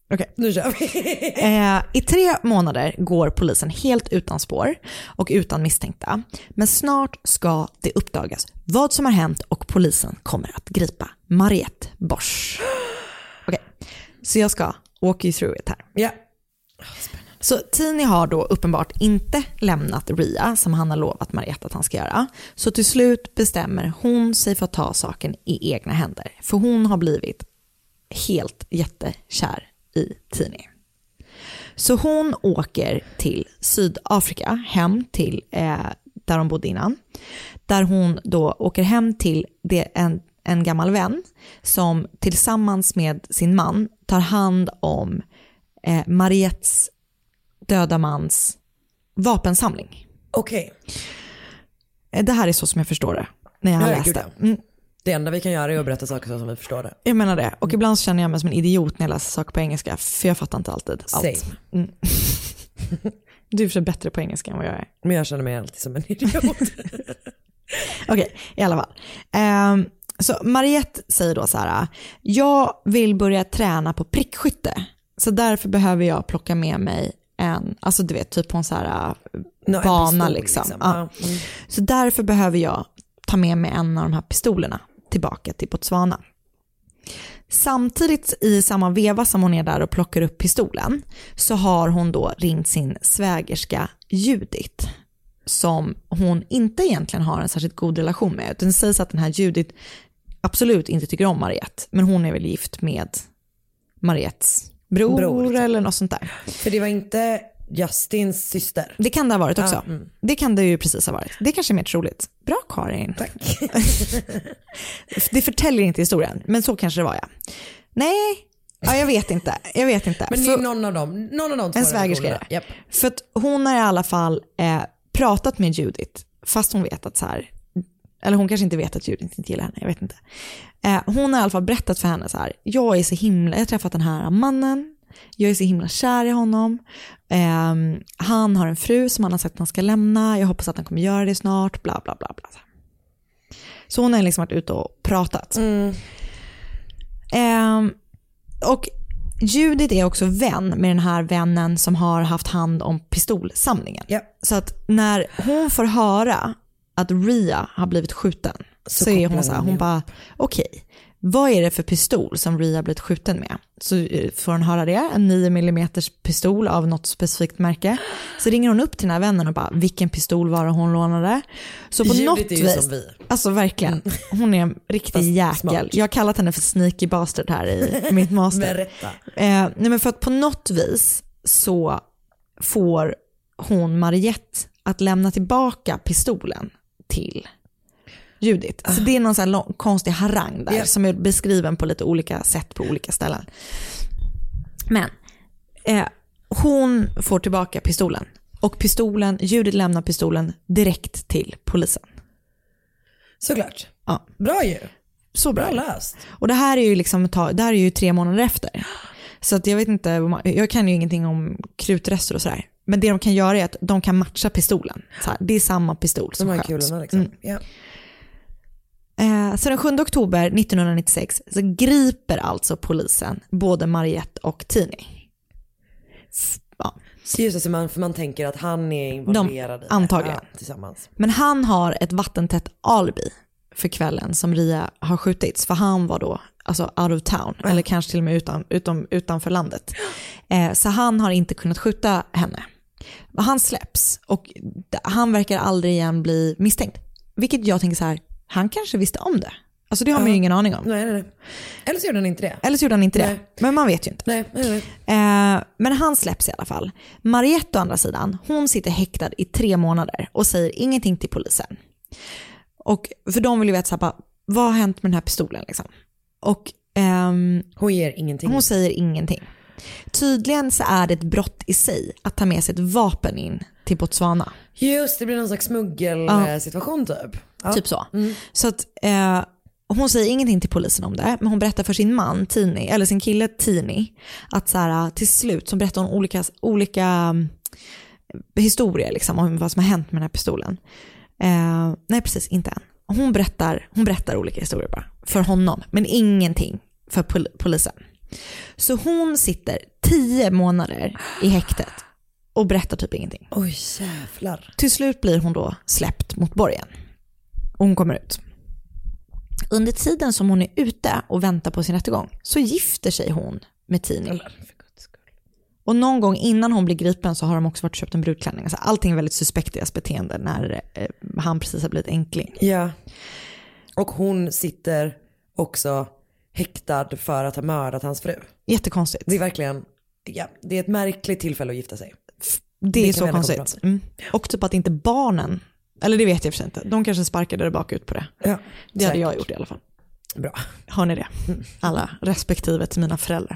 Okej, okay, nu kör vi. eh, I tre månader går polisen helt utan spår och utan misstänkta. Men snart ska det uppdagas vad som har hänt och polisen kommer att gripa Mariette Bosch. Okej, okay. Så jag ska walk you through it här. Ja. Så Tini har då uppenbart inte lämnat Ria som han har lovat Mariette att han ska göra. Så till slut bestämmer hon sig för att ta saken i egna händer. För hon har blivit helt jättekär i Tini. Så hon åker till Sydafrika, hem till eh, där hon bodde innan. Där hon då åker hem till det, en, en gammal vän som tillsammans med sin man tar hand om eh, Mariettes döda mans vapensamling. Okej. Okay. Det här är så som jag förstår det när jag har Nej, läst det. Mm. Det enda vi kan göra är att berätta saker så som vi förstår det. Jag menar det. Och ibland känner jag mig som en idiot när jag läser saker på engelska. För jag fattar inte alltid allt. Same. Mm. Du är för bättre på engelska än vad jag är. Men jag känner mig alltid som en idiot. Okej, okay, i alla fall. Um, så Mariette säger då så här: jag vill börja träna på prickskytte. Så därför behöver jag plocka med mig en, alltså du vet, typ på en så här no, bana pistol, liksom. liksom. Ja. Mm. Så därför behöver jag ta med mig en av de här pistolerna tillbaka till Botswana. Samtidigt i samma veva som hon är där och plockar upp pistolen så har hon då ringt sin svägerska Judith som hon inte egentligen har en särskilt god relation med. Utan det sägs att den här Judith absolut inte tycker om Mariette, men hon är väl gift med Mariettes bror, bror eller något sånt där. För det var inte Justins syster. Det kan det ha varit också. Ah, mm. Det kan det ju precis ha varit. Det är kanske är mer troligt. Bra, Karin. Tack. Det förtäljer inte historien, men så kanske det var, ja. Nej, ja, jag vet inte. Jag vet inte. Men det är någon av dem. Någon av dem en svägerska. Yep. För att hon har i alla fall eh, pratat med Judith, fast hon vet att så här, eller hon kanske inte vet att Judith inte gillar henne, jag vet inte. Eh, hon har i alla fall berättat för henne så här: jag är så himla, jag har träffat den här mannen, jag är så himla kär i honom. Eh, han har en fru som han har sagt att han ska lämna. Jag hoppas att han kommer göra det snart. Bla bla bla bla. Så hon har liksom varit ute och pratat. Mm. Eh, och Judith är också vän med den här vännen som har haft hand om pistolsamlingen. Yep. Så att när hon får höra att Ria har blivit skjuten så, så är hon så här, hon bara okej, okay, vad är det för pistol som Ria har blivit skjuten med? Så får hon höra det, en nio millimeter pistol av något specifikt märke. Så ringer hon upp till den här vännen och bara, vilken pistol var det hon lånade? Så på Judith något är ju vis, som vi. alltså verkligen, hon är en riktig jäkel. Jag har kallat henne för sneaky bastard här i mitt master. Berätta. Eh, nej men för att på något vis så får hon Mariette att lämna tillbaka pistolen till Judith. Så det är någon sån här lång, konstig harang där, yeah, som är beskriven på lite olika sätt på olika ställen. Men eh, hon får tillbaka pistolen. Och pistolen, Judith lämnar pistolen direkt till polisen. Såklart. Ja. Bra ju. Så bra. Bra löst. Och det här är ju liksom, det här är ju tre månader efter. Så att jag vet inte, jag kan ju ingenting om krutrester och sådär. Men det de kan göra är att de kan matcha pistolen. Så här, det är samma pistol som sköts. Kulorna liksom. Mm. Yeah. Eh, så den sjunde oktober nittonhundranittiosex så griper alltså polisen både Mariette och Tini. F- ja. Så just det, man, för man tänker att han är involverad de, i det. Antagligen. Ja, tillsammans. Men han har ett vattentätt alibi för kvällen som Ria har skjutits. För han var då alltså out of town. Ja. Eller kanske till och med utan, utan, utanför landet. Eh, så han har inte kunnat skjuta henne. Men han släpps och han verkar aldrig igen bli misstänkt. Vilket jag tänker så här, han kanske visste om det. Alltså det har man ju ingen aning om. Nej, nej, nej. Eller så gjorde han inte det. Eller så gjorde han inte nej. det. Men man vet ju inte. Nej, nej, nej. Eh, men han släpps i alla fall. Mariette å andra sidan, hon sitter häktad i tre månader och säger ingenting till polisen. Och för de vill ju veta så här, bara, vad har hänt med den här pistolen liksom? Och ehm, hon ger ingenting. Hon säger ingenting. Tydligen så är det ett brott i sig att ta med sig ett vapen in till Botswana. Just, det blir någon slags smuggelsituation ja. typ. Ja. Typ så. Mm. Så att eh, hon säger ingenting till polisen om det, men hon berättar för sin man Tini, eller sin kille Tini, att så här, till slut så berättar hon olika, olika um, historier liksom, om vad som har hänt med den här pistolen. Eh, nej precis, inte än. Hon berättar, hon berättar olika historier bara för honom, men ingenting för pol- polisen. Så hon sitter tio månader i häktet och berättar typ ingenting. Oj jävlar. Till slut blir hon då släppt mot borgen. Och hon kommer ut. Under tiden som hon är ute och väntar på sin rättegång så gifter sig hon med Tini. Och någon gång innan hon blir gripen så har de också varit och köpt en brudklänning. Alltså allting är väldigt suspekt i deras beteende när eh, han precis har blivit enkling. Ja. Och hon sitter också häktad för att ha mördat hans fru. Jättekonstigt. Det är verkligen, ja, det är ett märkligt tillfälle att gifta sig. Det, det är så konstigt. Mm. Och typ att inte barnen, eller det vet jag för inte, de kanske sparkade bak ut på det. Ja, det hade jag gjort i alla fall. Bra. Har ni det? Alla respektive till mina föräldrar.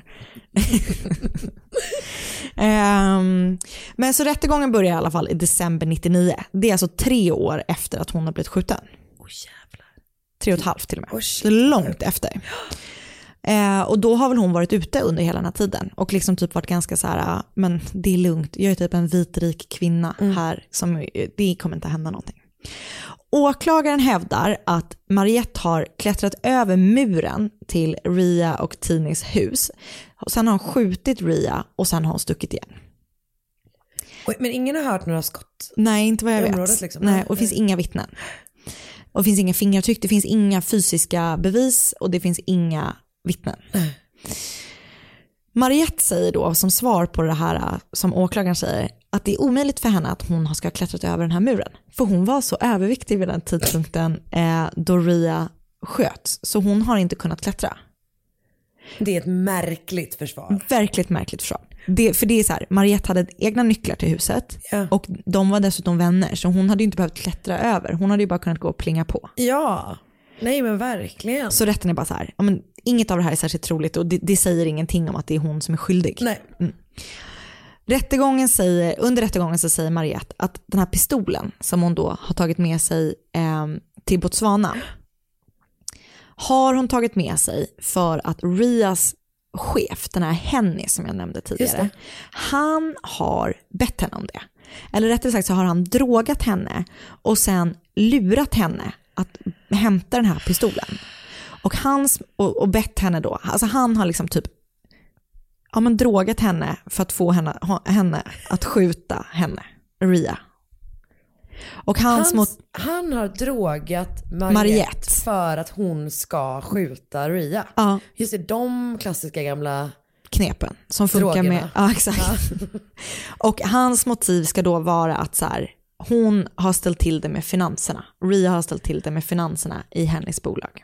um, men så rättegången börjar i alla fall i december nittionio. Det är alltså tre år efter att hon har blivit skjuten. Oh, jävlar. Tre och ett halvt till och med. Oh, det är långt efter. Uh, och då har väl hon varit ute under hela den här tiden. Och liksom typ varit ganska så här, men det är lugnt. Jag är typ en vitrik kvinna mm. här. Som, det kommer inte hända någonting. Åklagaren hävdar att Mariette har klättrat över muren till Ria och Tinis hus. Och sen har hon skjutit Ria och sen har hon stuckit igen. Men ingen har hört några skott? Nej, inte vad jag vet. Området, liksom. Nej, och det finns inga vittnen. Och det finns inga fingeravtryck, det finns inga fysiska bevis och det finns inga vittnen. Mm. Mariette säger då som svar på det här som åklagaren säger att det är omöjligt för henne att hon ska ha klättrat över den här muren. För hon var så överviktig vid den tidpunkten eh, då Ria sköts. Så hon har inte kunnat klättra. Det är ett märkligt försvar. Verkligt märkligt försvar. Det, för det är så här, Mariette hade egna nycklar till huset. Ja. Och de var dessutom vänner. Så hon hade ju inte behövt klättra över. Hon hade ju bara kunnat gå och plinga på. Ja, nej men verkligen. Så rätten är bara så här, ja, men inget av det här är särskilt troligt. Och det, det säger ingenting om att det är hon som är skyldig. Nej. Mm. Rättegången säger, under rättegången så säger Mariette att den här pistolen som hon då har tagit med sig eh, till Botswana har hon tagit med sig för att Rias chef, den här Henny som jag nämnde tidigare, han har bett henne om det. Eller rättare sagt så har han drogat henne och sen lurat henne att hämta den här pistolen. Och, hans, och, och bett henne då, alltså han har liksom typ ja, men drogat henne för att få henne, henne att skjuta henne, Ria. Och hans, hans mot... Han har drogat Mariette, Mariette för att hon ska skjuta Ria. Ja. Just det, de klassiska gamla knepen som funkar drogerna. Med... Ja, exakt. Ja. Och hans motiv ska då vara att så här, hon har ställt till det med finanserna. Ria har ställt till det med finanserna i hennes bolag.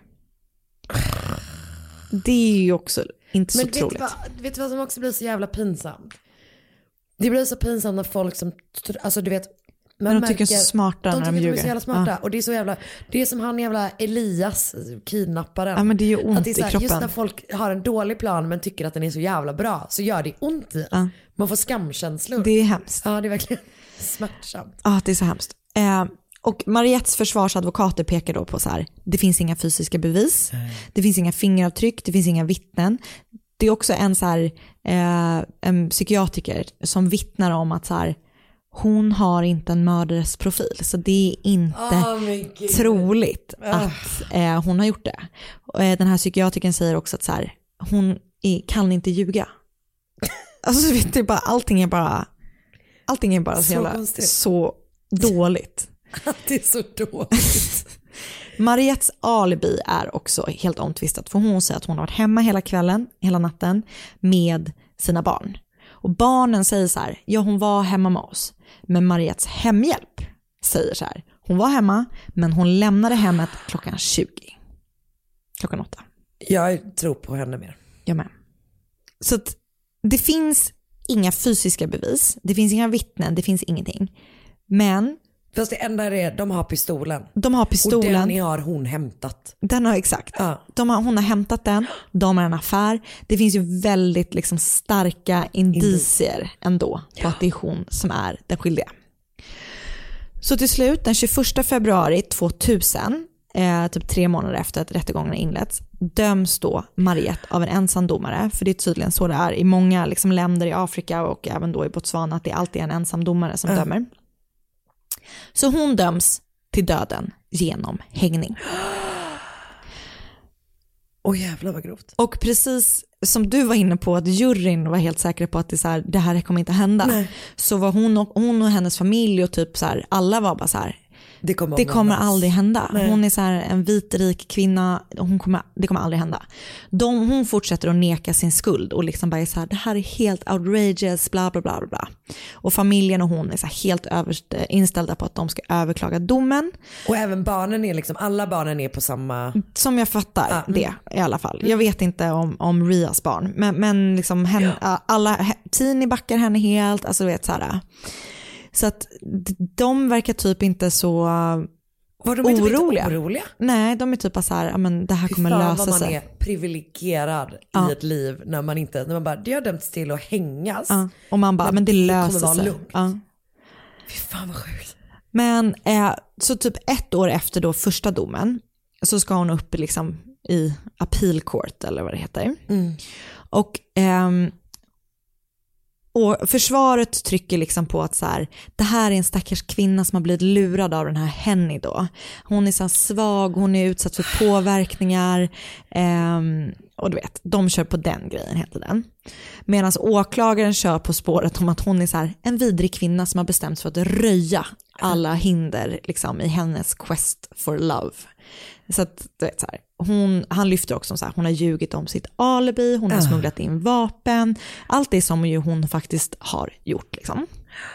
Det är ju också inte men så troligt. Men vet du vad som också blir så jävla pinsamt? Det blir så pinsamt när folk som, alltså du vet, man men de tycker märker, så smarta de när de ljuger. De är så jävla smarta. Ja. Och det är så jävla, det är som han jävla Elias, kidnapparen. Ja, men det är ju ont att det är så här, i kroppen. Just när folk har en dålig plan men tycker att den är så jävla bra så gör det ont i. Ja. Man får skamkänslor. Det är hemskt. Ja, det är verkligen smärtsamt. Ja, det är så hemskt. Eh, och Mariettes försvarsadvokater pekar då på så här, det finns inga fysiska bevis. Mm. Det finns inga fingeravtryck, det finns inga vittnen. Det är också en så här, eh, en psykiatriker som vittnar om att så här, hon har inte en mördares profil. Så det är inte oh, troligt oh. att eh, hon har gjort det. Och, eh, den här psykiatrikern säger också att så här, hon är, kan inte ljuga. Alltså vet du, bara, allting är bara allting är bara så, så, jävla, så dåligt. Det är så dåligt. Mariettes alibi är också helt omtvistat. För hon säger att hon har varit hemma hela kvällen, hela natten med sina barn. Och barnen säger så här, ja hon var hemma med oss. Men Mariettes hemhjälp säger så här, hon var hemma men hon lämnade hemmet klockan tjugo. Klockan åtta. Jag tror på henne mer. Jag med. Så att det finns inga fysiska bevis. Det finns inga vittnen, det finns ingenting. Men fast det enda är de har pistolen. De har pistolen. Och den har hon hämtat. Den har exakt. Ja. De har, hon har hämtat den. De har en affär. Det finns ju väldigt liksom starka indicier ändå på ja. Att det är hon som är den skyldiga. Så till slut den tjugoförsta februari tvåtusen, eh, typ tre månader efter att rättegången inletts, döms då Mariette av en ensam domare. För det är tydligen så det är i många liksom, länder i Afrika och även då i Botswana att det alltid är en ensam domare som ja. Dömer. Så hon döms till döden genom hängning. Åh oh, jävlar vad grovt. Och precis som du var inne på att juryn var helt säker på att det, så här, det här kommer inte hända. Nej. Så var hon och, hon och hennes familj och typ så här, alla var bara så här, det kommer, det kommer aldrig hända. Nej. Hon är så här en vit rik kvinna, hon kommer, det kommer aldrig hända. De, hon fortsätter att neka sin skuld och liksom bara är så här, det här är helt outrageous, bla bla bla bla. Och familjen och hon är så här helt överst, inställda på att de ska överklaga domen. Och även barnen är liksom, alla barnen är på samma... Som jag fattar ah, mm. det i alla fall. Jag vet inte om, om Rias barn, men, men liksom henne, ja. alla, Tini backar henne helt, alltså du vet så här... Så att de verkar typ inte så Var de oroliga. Inte oroliga? Nej, de är typ så här, men det här kommer lösa sig. Man är privilegierad ja. i ett liv när man inte, när man bara, det har dömts till att hängas. Ja. Och man bara, men, men det löser sig. Ja. Fy fan vad sjukt. Men eh, så typ ett år efter då första domen så ska hon upp liksom i appeal court eller vad det heter. Mm. Och ehm, Och försvaret trycker liksom på att så här, det här är en stackars kvinna som har blivit lurad av den här Henny då. Hon är så svag, hon är utsatt för påverkningar eh, och du vet, de kör på den grejen hela tiden. Medan åklagaren kör på spåret om att hon är så här, en vidrig kvinna som har bestämt sig för att röja alla hinder liksom, i hennes quest for love. Så att du vet så här, hon, han lyfter också om så här, hon har ljugit om sitt alibi, hon har uh. smugglat in vapen, allt det som ju hon faktiskt har gjort liksom.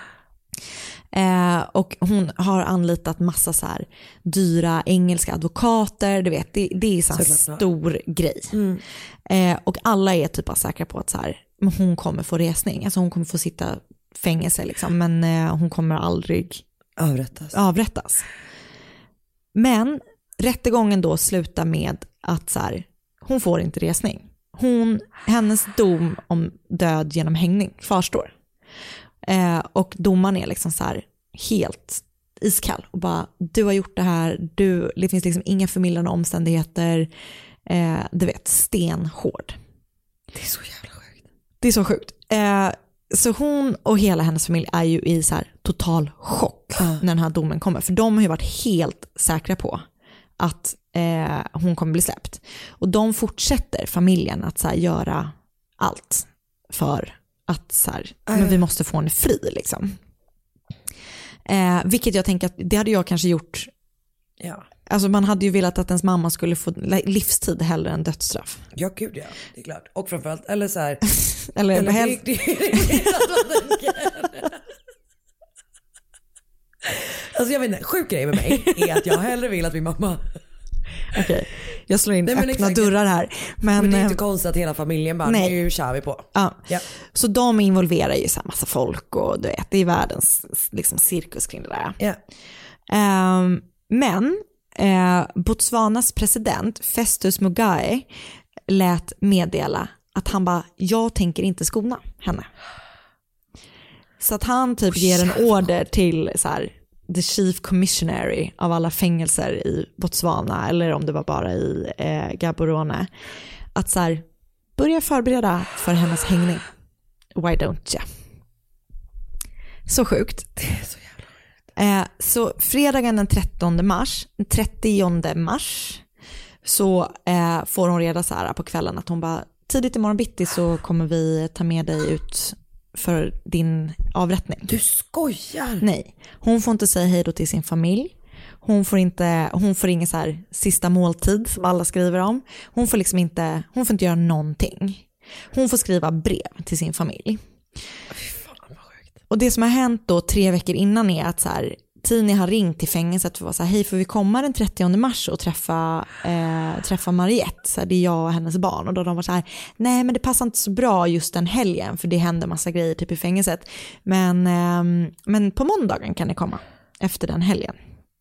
Eh, och hon har anlitat massa så här dyra engelska advokater, du vet, det, det är så en stor grej. Mm. Eh, och alla är typ säkra på att så här, hon kommer få resning, alltså hon kommer få sitta fängelse liksom, men eh, hon kommer aldrig avrättas. avrättas. Men rättegången då slutar med att så här, hon får inte resning. Hon, hennes dom om död genom hängning kvarstår. Eh, och domaren är liksom så här helt iskall och bara, du har gjort det här, du, det finns liksom inga förmildrande omständigheter, eh, du vet, stenhård. Det är så jävla sjukt. Det är så sjukt. Eh, så hon och hela hennes familj är ju i så här total chock uh. när den här domen kommer, för de har ju varit helt säkra på att eh, hon kommer bli släppt. Och de fortsätter, familjen, att så här, göra allt för att så här, mm. men vi måste få henne fri liksom. Eh, vilket jag tänker att det hade jag kanske gjort. Ja. Alltså man hade ju velat att ens mamma skulle få livstid hellre än dödsstraff. Ja gud ja, det är klart. Och framförallt, eller så här, eller, eller det, det, det, alltså jag vet inte, sjuk grej med mig är att jag hellre vill att min mamma... Okej, okay. Jag slår in nej, öppna exakt. dörrar här. Men, men det är inte konstigt att hela familjen bara, nej. Nu kör vi på. Ja. Ja. Så de involverar ju så här massa folk och du vet, det är världens liksom, cirkus kring det där. Ja. Um, men uh, Botswanas president Festus Mogae lät meddela att han bara, jag tänker inte skona henne. Så att han typ oh, ger en order till så här, the chief commissionary av alla fängelser i Botswana, eller om det var bara i eh, Gaborone, att så här, börja förbereda för hennes hängning. Why don't you? Så sjukt. Det är så jävla sjukt. Eh, så fredagen den trettonde mars, trettionde mars, så eh, får hon reda så här på kvällen att hon bara, tidigt imorgon bitti så kommer vi ta med dig ut för din avrättning. Du skojar? Nej, hon får inte säga hej då till sin familj. Hon får inte, hon får ingen så här sista måltid som alla skriver om. Hon får liksom inte, hon får inte göra någonting. Hon får skriva brev till sin familj. Fan, vad sjukt. Och det som har hänt då tre veckor innan är att så här, Tini har ringt till fängelset för att vara så här, hej, får vi komma den trettionde mars och träffa, eh, träffa Mariette, så här, det är jag och hennes barn. Och då har de varit så här, nej men det passar inte så bra just den helgen för det händer massa grejer typ i fängelset. Men, eh, men på måndagen kan ni komma efter den helgen.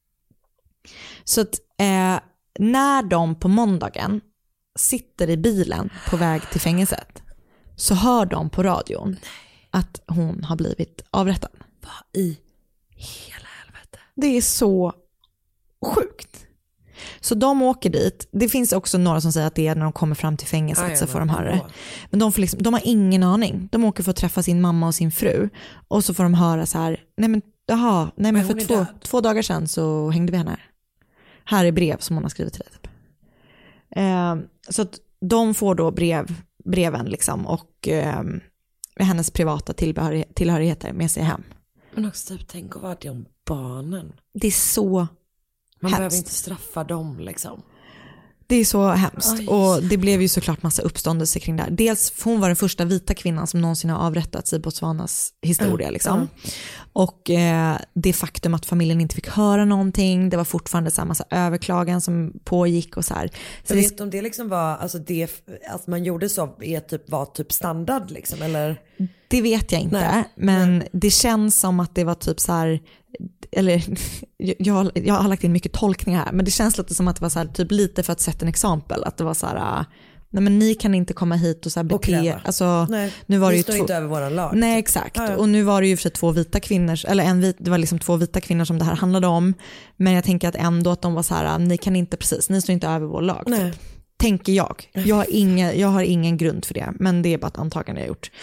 Så att eh, när de på måndagen sitter i bilen på väg till fängelset så hör de på radion att hon har blivit avrättad. Vad i hela helvete? Det är så sjukt. Så de åker dit. Det finns också några som säger att det är när de kommer fram till fängelset ah, ja, så får de höra det. Men de, får liksom, de har ingen aning. De åker för att träffa sin mamma och sin fru. Och så får de höra så här, nej men, jaha, nej men, men för två, två dagar sedan så hängde vi henne här. Här är brev som hon har skrivit till dig. Typ. Eh, så att de får då brev breven liksom, och eh, hennes privata tillhörigheter, tillhörigheter med sig hem. Men också typ, tänk att vara det om barnen. Det är så Man hemskt. behöver inte straffa dem liksom. Det är så hemskt. Oj. Och det blev ju såklart massa uppståndelse kring det här. Dels för hon var den första vita kvinnan som någonsin har avrättats i Botswanas historia. Liksom. Mm. Och eh, det faktum att familjen inte fick höra någonting. Det var fortfarande så här massa överklagan som pågick och så här. Så Jag det, vet om det liksom var, alltså det, att man gjorde så är typ, var typ standard liksom, eller? det vet jag inte. Nej. Men Nej. det känns som att det var typ så här, eller jag, jag har lagt in mycket tolkningar här, men det känns lite som att det var så här, typ lite för att sätta en exempel, att det var så här, nej men ni kan inte komma hit och så här bete, alltså nej, nu var det vi ju står två, inte över våran lag. nej exakt, ja, ja. och nu var det ju för två vita kvinnor, eller en vit, det var liksom två vita kvinnor som det här handlade om, men jag tänker att ändå att de var så här, ni kan inte precis, ni står inte över vår lag. Nej. Typ. Tänker jag. Jag har, ingen, jag har ingen grund för det, men det är bara ett antagande jag gjort.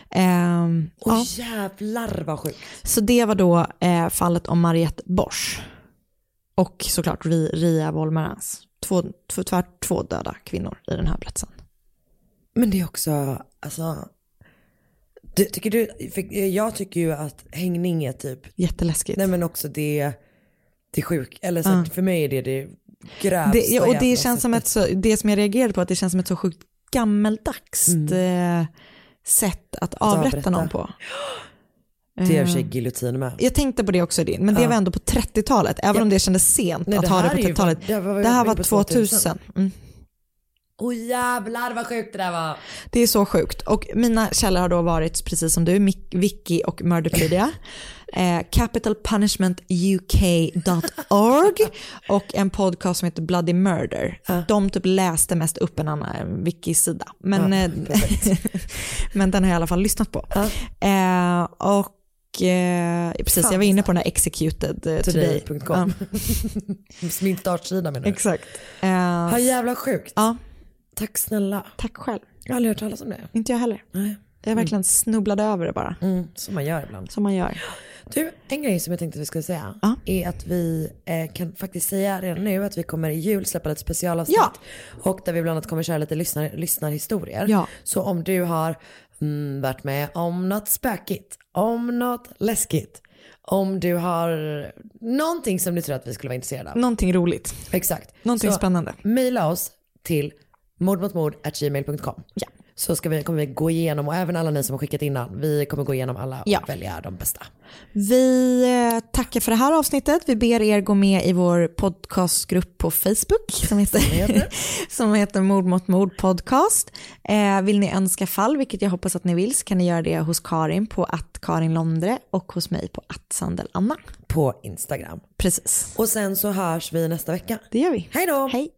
Um, Åh ja. jävlar vad sjukt. Så det var då eh, fallet om Mariette Bosch. Och såklart Ria Wolmarans. Två, två, två, två döda kvinnor i den här berättelsen. Men det är också, alltså, du, tycker du, för jag tycker ju att hängning är typ jätteläskigt. Nej men också det, det är sjuk, eller så uh. för mig är det det grövsta. Det, ja, och det känns sättet. som ett så, det som jag reagerade på, att det känns som ett så sjukt gammeldags mm. eh, sätt att avrätta, avrätta någon på. Det är i och för sig giljotin med. Jag tänkte på det också, din, men det ja. var ändå på trettiotalet, även ja. om det kändes sent. Nej, att ha det på trettiotalet. Var, det, var, det här var tvåtusen. Mm. Åh oh, jävlar vad sjukt det där var. Det är så sjukt. Och mina källor har då varit, precis som du, Wiki och Murderpedia. eh, capital punishment u k dot org och en podcast som heter Bloody Murder. Uh. De typ läste mest upp en annan Wiki-sida. Men, uh, eh, men den har jag i alla fall lyssnat på. Uh. Eh, och eh, precis, Fan, jag var inne på den här executed eh, today punkt com. Min startsida menar du? Exakt. Eh, ha jävla sjukt. Ja. Tack snälla. Tack själv. Jag har aldrig hört talas om det. Inte jag heller. Nej. Jag verkligen snubblade över det bara. Mm, som man gör ibland. Som man gör. Du, en grej som jag tänkte att vi skulle säga ja. är att vi eh, kan faktiskt säga redan nu att vi kommer i jul släppa ett specialavsnitt. Ja. Och där vi bland annat kommer köra lite lyssnar, lyssnarhistorier. Ja. Så om du har mm, varit med om något spökigt, om något läskigt, om du har någonting som du tror att vi skulle vara intresserade av. Någonting roligt. Exakt. Någonting så spännande. Mejla oss till mordmotmord at gmail punkt com. Ja. Så ska vi, kommer vi gå igenom, och även alla ni som har skickat innan, vi kommer gå igenom alla och ja. välja de bästa. Vi tackar för det här avsnittet. Vi ber er gå med i vår podcastgrupp på Facebook som heter, som heter? som heter Mord mot mord podcast. Eh, vill ni önska fall, vilket jag hoppas att ni vill, så kan ni göra det hos Karin på att Karin Londre och hos mig på att Sandel Anna. På Instagram. Precis. Och sen så hörs vi nästa vecka. Det gör vi. Hej då! Hej!